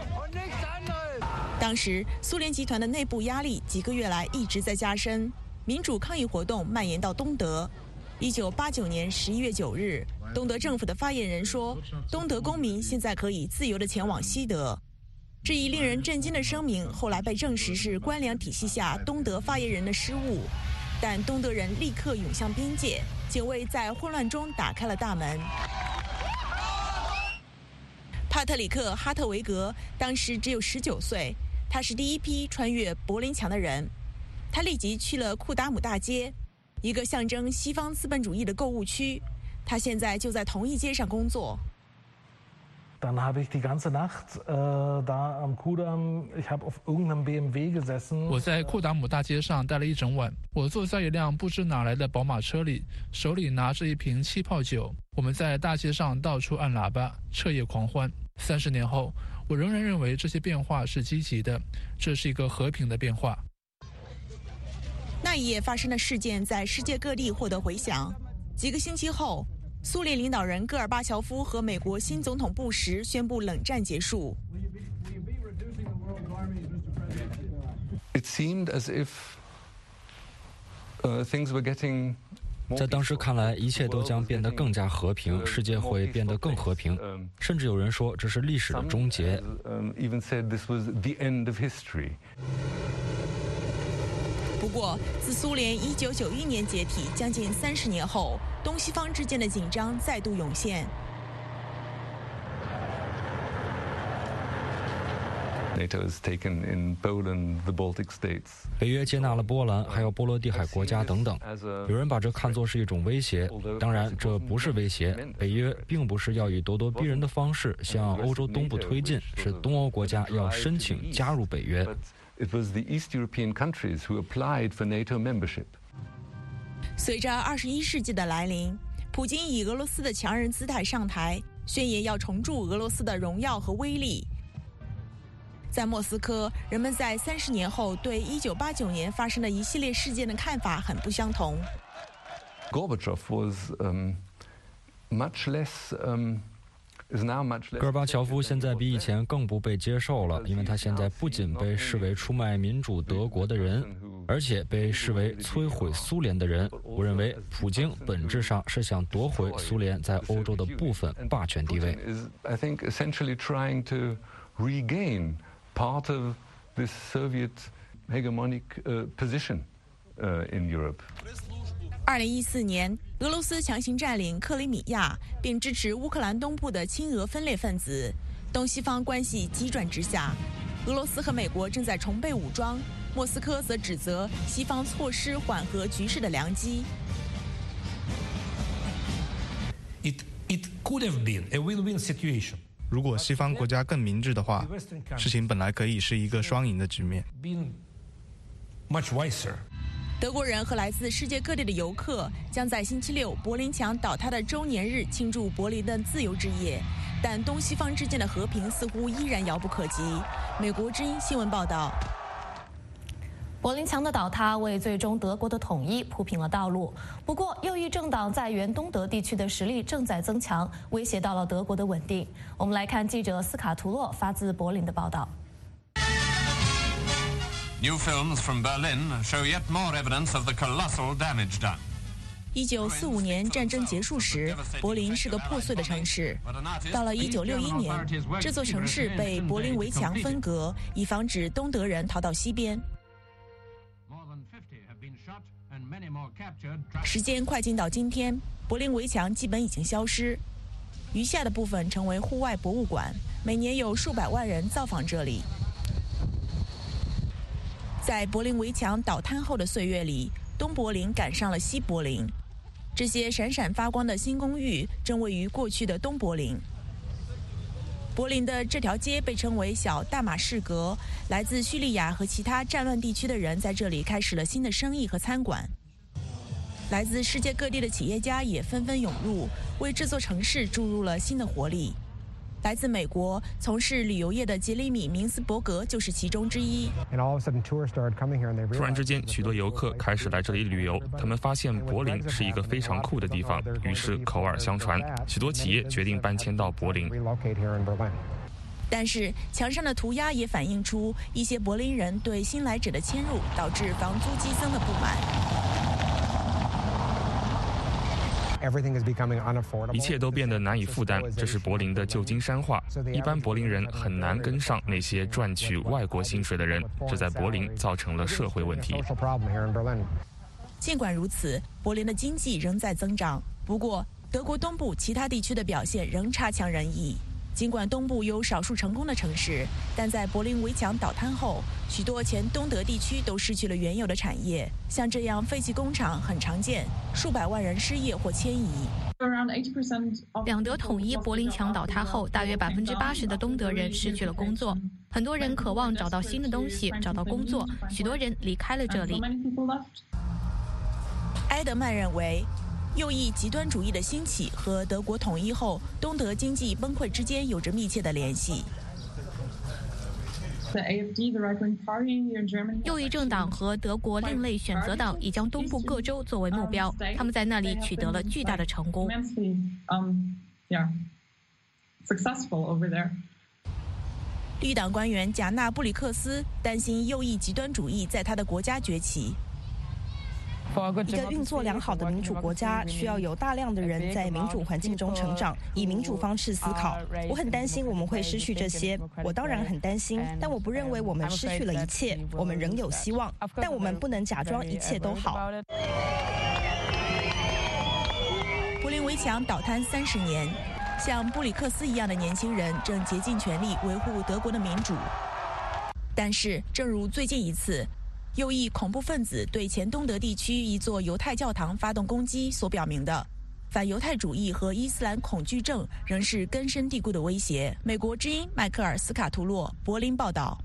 Speaker 9: 当时，苏联集团的内部压力几个月来一直在加深，民主抗议活动蔓延到东德。1989年11月9日，东德政府的发言人说，东德公民现在可以自由地前往西德。这一令人震惊的声明后来被证实是官僚体系下东德发言人的失误，但东德人立刻涌向边界，警卫在混乱中打开了大门。帕特里克·哈特维格当时只有19岁，他是第一批穿越柏林墙的人。他立即去了库达姆大街，一个象征西方资本主义的购物区。他现在就在同一街上工作。
Speaker 10: Dann habe ich die ganze Nacht da am Kudamm, ich habe auf irgendeinem BMW gesessen.
Speaker 3: 我在库达姆大街上待了一整晚，我坐在一辆不知哪来的宝马车里，手里拿着一瓶气泡酒。我们在大街上到处按喇叭，彻夜狂欢。30年后，我仍然认为这些变化是积极的，这是一个和平的变化。
Speaker 9: 那一夜发生的事件在世界各地获得回响。几个星期后，苏联领导人戈尔巴乔夫和美国新总统布什宣布冷战结束。
Speaker 11: It seemed as if things were getting
Speaker 12: 在当时看来，一切都将变得更加和平，世界会变得更和平，甚至有人说这是历史的终结。
Speaker 11: Even said this was the end of history.
Speaker 9: 不过，自苏联1991年解体将近30年后，东西方之间的紧张再度涌现。
Speaker 11: NATO has taken in Poland, the Baltic states.
Speaker 12: 北约接纳了波兰，还有波罗的海国家等等。有人把这看作是一种威胁，当然这不是威胁。北约并不是要以咄咄逼人的方式向欧洲东部推进，是东欧国家要申请加入北约。
Speaker 11: It was the East European countries who applied for NATO membership.
Speaker 9: 随着21世纪的来临，普京以俄罗斯的强人姿态上台，宣言要重铸俄罗斯的荣耀和威力。在莫斯科，人们在30年后对1989年发生的一系列事件的看法很不相同。
Speaker 11: Gorbachev was much less.
Speaker 12: 戈尔巴乔夫现在比以前更不被接受了，因为他现在不仅被视为出卖民主德国的人，而且被视为摧毁苏联的人。我认为普京本质上是想夺回苏联在欧洲的部分霸权地位。
Speaker 11: I think essentially trying to regain part of this Soviet hegemonic position in Europe.
Speaker 9: 2014年，俄罗斯强行占领克里米亚，并支持乌克兰东部的亲俄分裂分子，东西方关系急转直下。俄罗斯和美国正在重备武装，莫斯科则指责西方错失缓和局势的良机。
Speaker 10: It could have been a win-win situation.
Speaker 4: 如果西方国家更明智的话，事情本来可以是一个双赢的局面。
Speaker 10: Much wiser.
Speaker 9: 德国人和来自世界各地的游客将在星期六柏林墙倒塌的周年日庆祝柏林的自由之夜，但东西方之间的和平似乎依然遥不可及。美国之音新闻报道。
Speaker 1: 柏林墙的倒塌为最终德国的统一铺平了道路。不过，右翼政党在原东德地区的实力正在增强，威胁到了德国的稳定。我们来看记者斯卡图洛发自柏林的报道。
Speaker 13: New films from Berlin show yet more evidence of the colossal damage done.
Speaker 9: 1945年战争结束时，柏林是个破碎的城市。到了1961年，这座城市被柏林围墙分隔，以防止东德人逃到西边。 时间快进到今天，柏林围墙基本已经消失，余下的部分成为户外博物馆，每年有数百万人造访这里。在柏林围墙倒塌后的岁月里，东柏林赶上了西柏林，这些闪闪发光的新公寓正位于过去的东柏林。柏林的这条街被称为小大马士革，来自叙利亚和其他战乱地区的人在这里开始了新的生意和餐馆。来自世界各地的企业家也纷纷涌入，为这座城市注入了新的活力。来自美国从事旅游业的杰里米·明斯伯格就是其中之一。
Speaker 14: 突然之间，许多游客开始来这里旅游，他们发现柏林是一个非常酷的地方，于是口耳相传，许多企业决定搬迁到柏林。
Speaker 9: 但是墙上的涂鸦也反映出一些柏林人对新来者的迁入导致房租激增的不满。
Speaker 14: 一切都变得难以负担，这是柏林的旧金山化。一般柏林人很难跟上那些赚取外国薪水的人，这在柏林造成了社会问题。
Speaker 9: 尽管如此，柏林的经济仍在增长。不过，德国东部其他地区的表现仍差强人意。尽管东部有少数成功的城市，但在柏林围墙倒塌后，许多前东德地区都失去了原有的产业。像这样废弃工厂很常见，数百万人失业或迁移。
Speaker 5: 两德统一柏林墙倒塌后，大约80%的东德人失去了工作。很多人渴望找到新的东西，找到工作，许多人离开了这里。
Speaker 9: 埃德曼认为，右翼极端主义的兴起和德国统一后东德经济崩溃之间有着密切的联系。
Speaker 5: 右翼政党和德国另类选择党已将东部各州作为目标，他们在那里取得了巨大的成功。
Speaker 9: 绿党官员贾纳布里克斯担心右翼极端主义在他的国家崛起。
Speaker 15: 一个运作良好的民主国家需要有大量的人在民主环境中成长，以民主方式思考。我很担心我们会失去这些，我当然很担心，但我不认为我们失去了一切，我们仍有希望，但我们不能假装一切都好。
Speaker 9: 柏林围墙倒塌30年，像布里克斯一样的年轻人正竭尽全力维护德国的民主。但是，正如最近一次右翼恐怖分子对前东德地区一座犹太教堂发动攻击所表明的，反犹太主义和伊斯兰恐惧症仍是根深蒂固的威胁。美国之音迈克尔·斯卡图洛，柏林报道。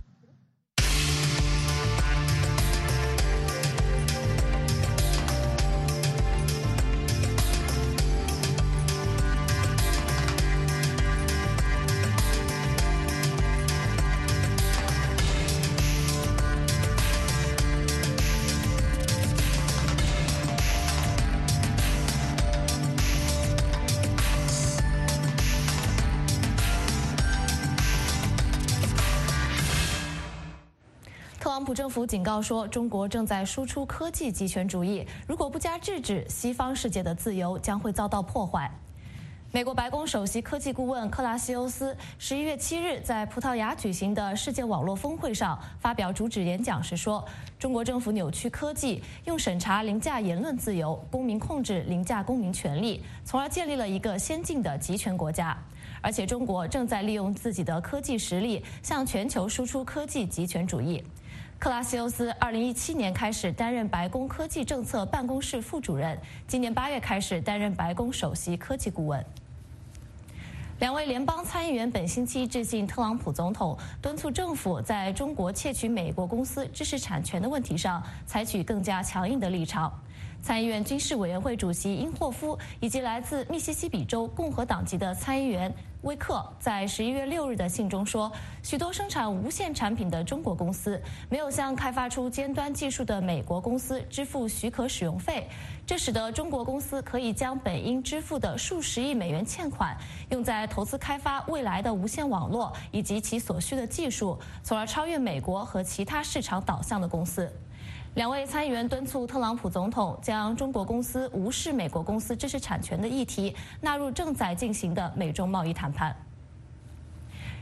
Speaker 1: 特朗普政府警告说，中国正在输出科技极权主义，如果不加制止，西方世界的自由将会遭到破坏。美国白宫首席科技顾问克拉西欧斯11月7日在葡萄牙举行的世界网络峰会上发表主旨演讲时说，中国政府扭曲科技，用审查凌驾言论自由，公民控制凌驾公民权利，从而建立了一个先进的集权国家。而且中国正在利用自己的科技实力，向全球输出科技极权主义。克拉西欧斯2017年开始担任白宫科技政策办公室副主任，今年8月开始担任白宫首席科技顾问。两位联邦参议员本星期致信特朗普总统，敦促政府在中国窃取美国公司知识产权的问题上采取更加强硬的立场。参议院军事委员会主席因霍夫以及来自密西西比州共和党籍的参议员威克在11月6日的信中说，许多生产无线产品的中国公司没有向开发出尖端技术的美国公司支付许可使用费，这使得中国公司可以将本应支付的数十亿美元欠款用在投资开发未来的无线网络以及其所需的技术，从而超越美国和其他市场导向的公司。两位参议员敦促特朗普总统将中国公司无视美国公司知识产权的议题纳入正在进行的美中贸易谈判。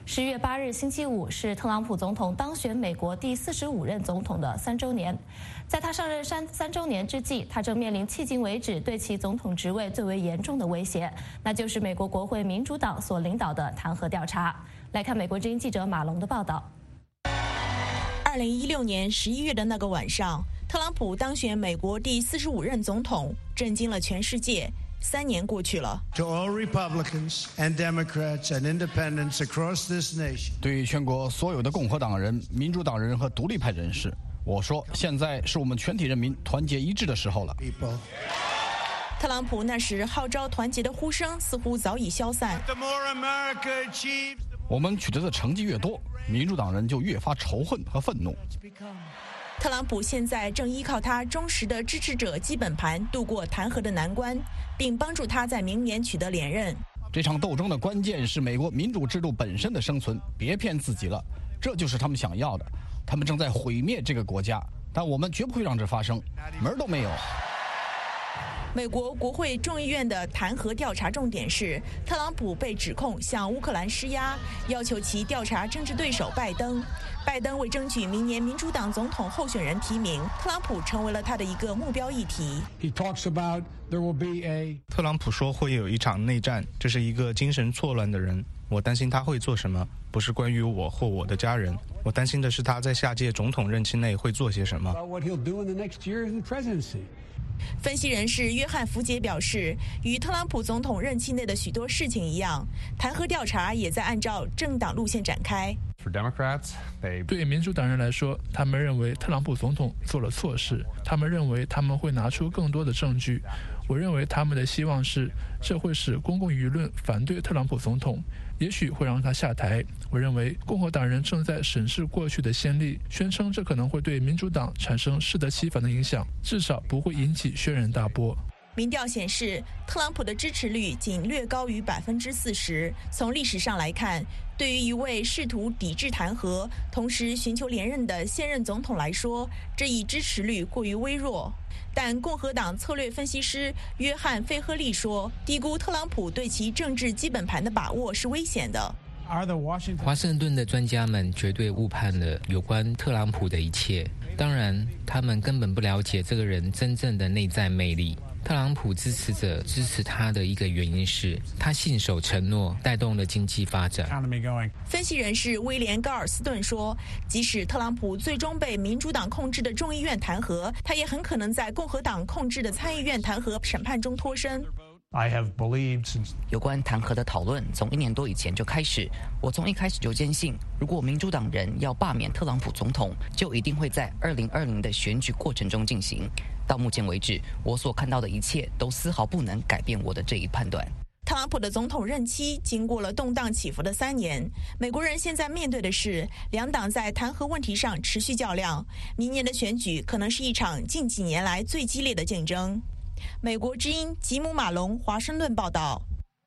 Speaker 1: 10月8日星期五是特朗普总统当选美国第45任总统的3周年。在他上任3周年之际，他正面临迄今为止对其总统职位最为严重的威胁，那就是美国国会民主党所领导的弹劾调查。来看美国之音记者马龙的报道。
Speaker 9: 2016年11月的那个晚上，特朗普当选美国第45任总统，震惊了全世界。3年过去了。
Speaker 8: 对于全国所有的共和党人、民主党人和独立派人士，我说，现在是我们全体人民团结一致的时候了。
Speaker 9: 特朗普那时号召团结的呼声似乎早已消散。
Speaker 8: 我们取得的成绩越多，民主党人就越发仇恨和愤怒。
Speaker 9: 特朗普现在正依靠他忠实的支持者基本盘度过弹劾的难关，并帮助他在明年取得连任。
Speaker 8: 这场斗争的关键是美国民主制度本身的生存，别骗自己了，这就是他们想要的。他们正在毁灭这个国家，但我们绝不会让这发生，门都没有。
Speaker 9: 美国国会众议院的弹劾调查重点是特朗普被指控向乌克兰施压，要求其调查政治对手拜登。拜登为争取明年民主党总统候选人提名，特朗普成为了他的一个目标议题。
Speaker 4: 特朗普说会有一场内战，这是一个精神错乱的人。我担心他会做什么，不是关于我或我的家人，我担心的是他在下届总统任期内会做些什么。
Speaker 9: 分析人士约翰·福杰表示，与特朗普总统任期内的许多事情一样，弹劾调查也在按照政党路线展开。
Speaker 3: 对民主党人来说，他们认为特朗普总统做了错事，他们认为他们会拿出更多的证据。我认为他们的希望是，这会使公共舆论反对特朗普总统，也许会让他下台。我认为共和党人正在审视过去的先例，宣称这可能会对民主党产生适得其反的影响，至少不会引起轩然大波。
Speaker 9: 民调显示，特朗普的支持率仅略高于40%。从历史上来看，对于一位试图抵制弹劾，同时寻求连任的现任总统来说，这一支持率过于微弱。但共和党策略分析师约翰·费赫利说，低估特朗普对其政治基本盘的把握是危险的。
Speaker 16: 华盛顿的专家们绝对误判了有关特朗普的一切，当然，他们根本不了解这个人真正的内在魅力。特朗普支持者支持他的一个原因是，他信守承诺，带动了经济发展。
Speaker 9: 分析人士威廉·高尔斯顿说，即使特朗普最终被民主党控制的众议院弹劾，他也很可能在共和党控制的参议院弹劾审判中脱身。
Speaker 17: 有关弹劾的讨论从1年多以前就开始，我从一开始就坚信，如果民主党人要罢免特朗普总统，就一定会在2020的选举过程中进行。到目前为止，我所看到的一切都丝毫不能改变我的这一判断。
Speaker 9: 特朗普的总统任期经过了动荡起伏的3年，美国人现在面对的是两党在弹劾问题上持续较量，明年的选举可能是一场近几年来最激烈的竞争。美国之音吉姆·马龙华盛顿报道。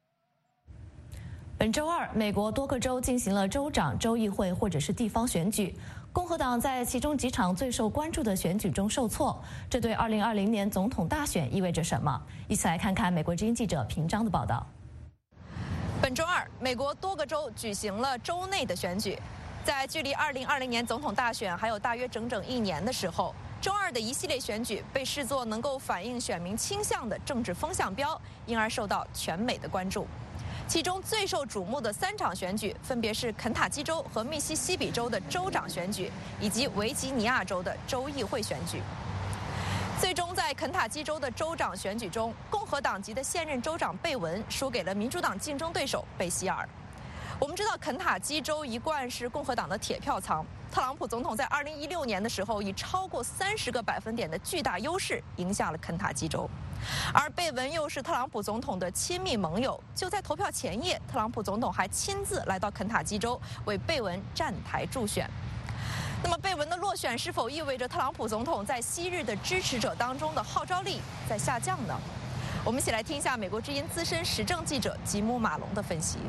Speaker 1: 本周二，美国多个州进行了州长、州议会或者是地方选举。共和党在其中几场最受关注的选举中受挫，这对2020年总统大选意味着什么？一起来看看美国之音记者平章的报道。
Speaker 18: 本周二，美国多个州举行了州内的选举。在距离2020年总统大选还有大约整整1年的时候，周二的一系列选举被视作能够反映选民倾向的政治风向标，因而受到全美的关注。其中最受瞩目的3场选举，分别是肯塔基州和密西西比州的州长选举，以及维吉尼亚州的州议会选举。最终，在肯塔基州的州长选举中，共和党籍的现任州长贝文输给了民主党竞争对手贝希尔。我们知道，肯塔基州一贯是共和党的铁票仓。特朗普总统在2016年的时候，以超过30个百分点的巨大优势赢下了肯塔基州。而贝文又是特朗普总统的亲密盟友，就在投票前夜，特朗普总统还亲自来到肯塔基州为贝文站台助选。那么贝文的落选是否意味着特朗普总统在昔日的支持者当中的号召力在下降呢？我们一起来听一下美国之音资深时政记者吉姆·马龙的分析。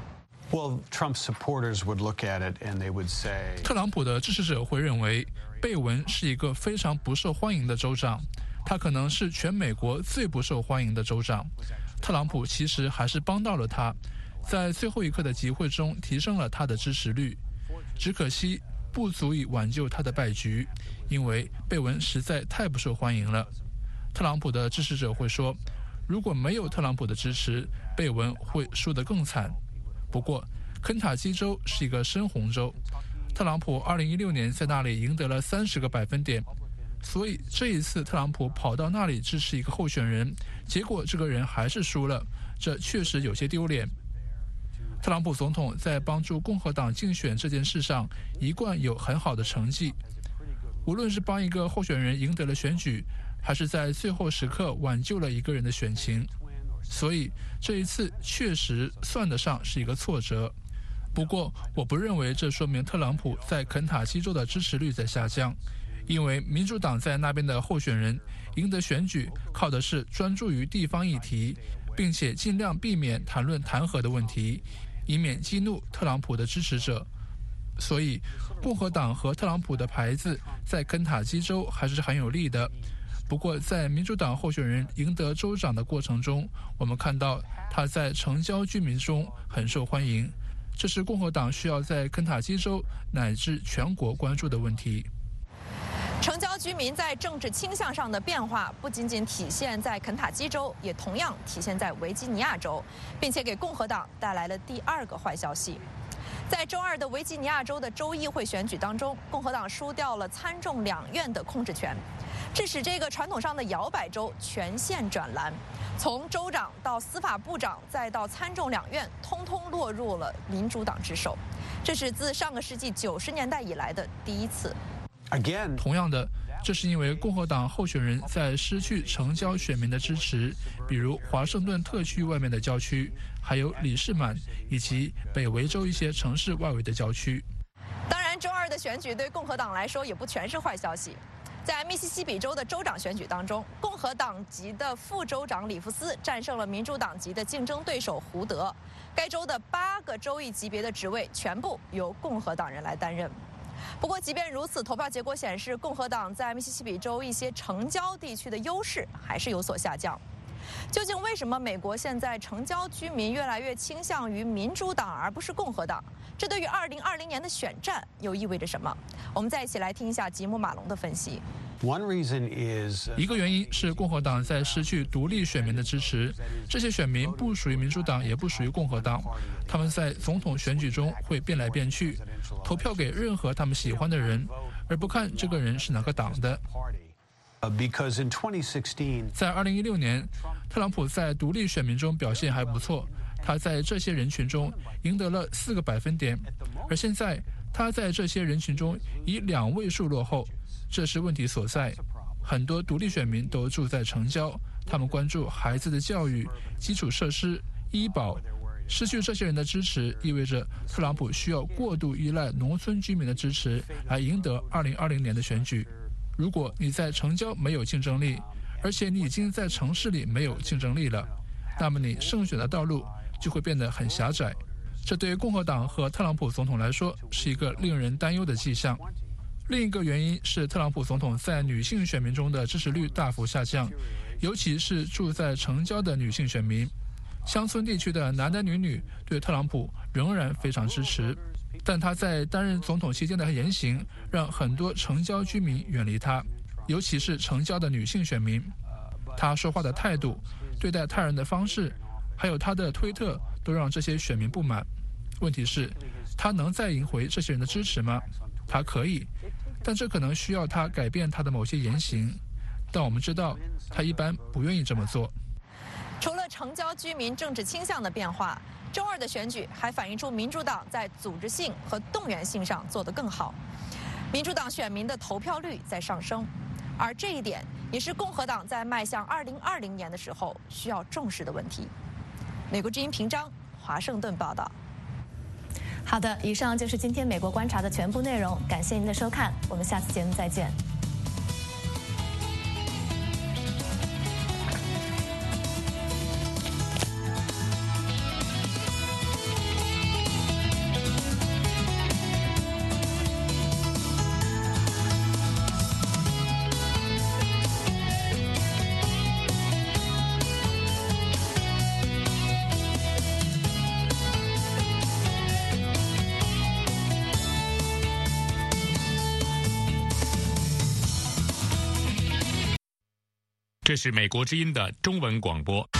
Speaker 3: 特朗普的支持者会认为，贝文是一个非常不受欢迎的州长，他可能是全美国最不受欢迎的州长。特朗普其实还是帮到了他。 在最后一刻的集会中提升了他的支持率。只可惜不足以挽救他的败局，因为贝文实在太不受欢迎了。特朗普的支持者会说，如果没有特朗普的支持，贝文会输得更惨。不过肯塔基州是一个深红州，特朗普2016年在那里赢得了30个百分点，所以这一次特朗普跑到那里支持一个候选人，结果这个人还是输了，这确实有些丢脸。特朗普总统在帮助共和党竞选这件事上一贯有很好的成绩，无论是帮一个候选人赢得了选举，还是在最后时刻挽救了一个人的选情，所以这一次确实算得上是一个挫折。不过我不认为这说明特朗普在肯塔基州的支持率在下降，因为民主党在那边的候选人赢得选举靠的是专注于地方议题，并且尽量避免谈论弹劾的问题，以免激怒特朗普的支持者。所以共和党和特朗普的牌子在肯塔基州还是很有利的。不过在民主党候选人赢得州长的过程中，我们看到他在城郊居民中很受欢迎，这是共和党需要在肯塔基州乃至全国关注的问题。
Speaker 18: 城郊居民在政治倾向上的变化不仅仅体现在肯塔基州，也同样体现在维吉尼亚州，并且给共和党带来了第二个坏消息。在周二的维吉尼亚州的州议会选举当中，共和党输掉了参众两院的控制权，这使这个传统上的摇摆州全线转蓝，从州长到司法部长再到参众两院，通通落入了民主党之手，这是自上个世纪90年代以来的第一次。
Speaker 3: 同样的，这是因为共和党候选人在失去城郊选民的支持，比如华盛顿特区外面的郊区，还有里士满以及北维州一些城市外围的郊区。
Speaker 18: 当然，周二的选举对共和党来说也不全是坏消息。在密西西比州的州长选举当中，共和党籍的副州长里夫斯战胜了民主党籍的竞争对手胡德，该州的8个州议级别的职位全部由共和党人来担任。不过即便如此，投票结果显示，共和党在密西西比州一些城郊地区的优势还是有所下降。究竟为什么美国现在城郊居民越来越倾向于民主党而不是共和党？这对于2020年的选战又意味着什么？我们再一起来听一下吉姆·马龙的分析。
Speaker 3: 一个原因是共和党在失去独立选民的支持，这些选民不属于民主党，也不属于共和党，他们在总统选举中会变来变去，投票给任何他们喜欢的人，而不看这个人是哪个党的。在2016年，特朗普在独立选民中表现还不错，他在这些人群中赢得了4个百分点，而现在他在这些人群中以2位数落后，这是问题所在。很多独立选民都住在城郊，他们关注孩子的教育、基础设施、医保。失去这些人的支持，意味着特朗普需要过度依赖农村居民的支持来赢得2020年的选举。如果你在城郊没有竞争力，而且你已经在城市里没有竞争力了，那么你胜选的道路就会变得很狭窄。这对共和党和特朗普总统来说是一个令人担忧的迹象。另一个原因是特朗普总统在女性选民中的支持率大幅下降，尤其是住在城郊的女性选民。乡村地区的男男女女对特朗普仍然非常支持，但他在担任总统期间的言行让很多城郊居民远离他，尤其是城郊的女性选民。他说话的态度、对待他人的方式，还有他的推特都让这些选民不满。问题是，他能再赢回这些人的支持吗？他可以，但这可能需要他改变他的某些言行。但我们知道，他一般不愿意这么做。
Speaker 18: 除了城郊居民政治倾向的变化，周二的选举还反映出民主党在组织性和动员性上做得更好。民主党选民的投票率在上升，而这一点也是共和党在迈向2020年的时候需要重视的问题。美国之音平章，华盛顿报道。
Speaker 1: 好的，以上就是今天美国观察的全部内容，感谢您的收看，我们下次节目再见。
Speaker 19: 这是美国之音的中文广播。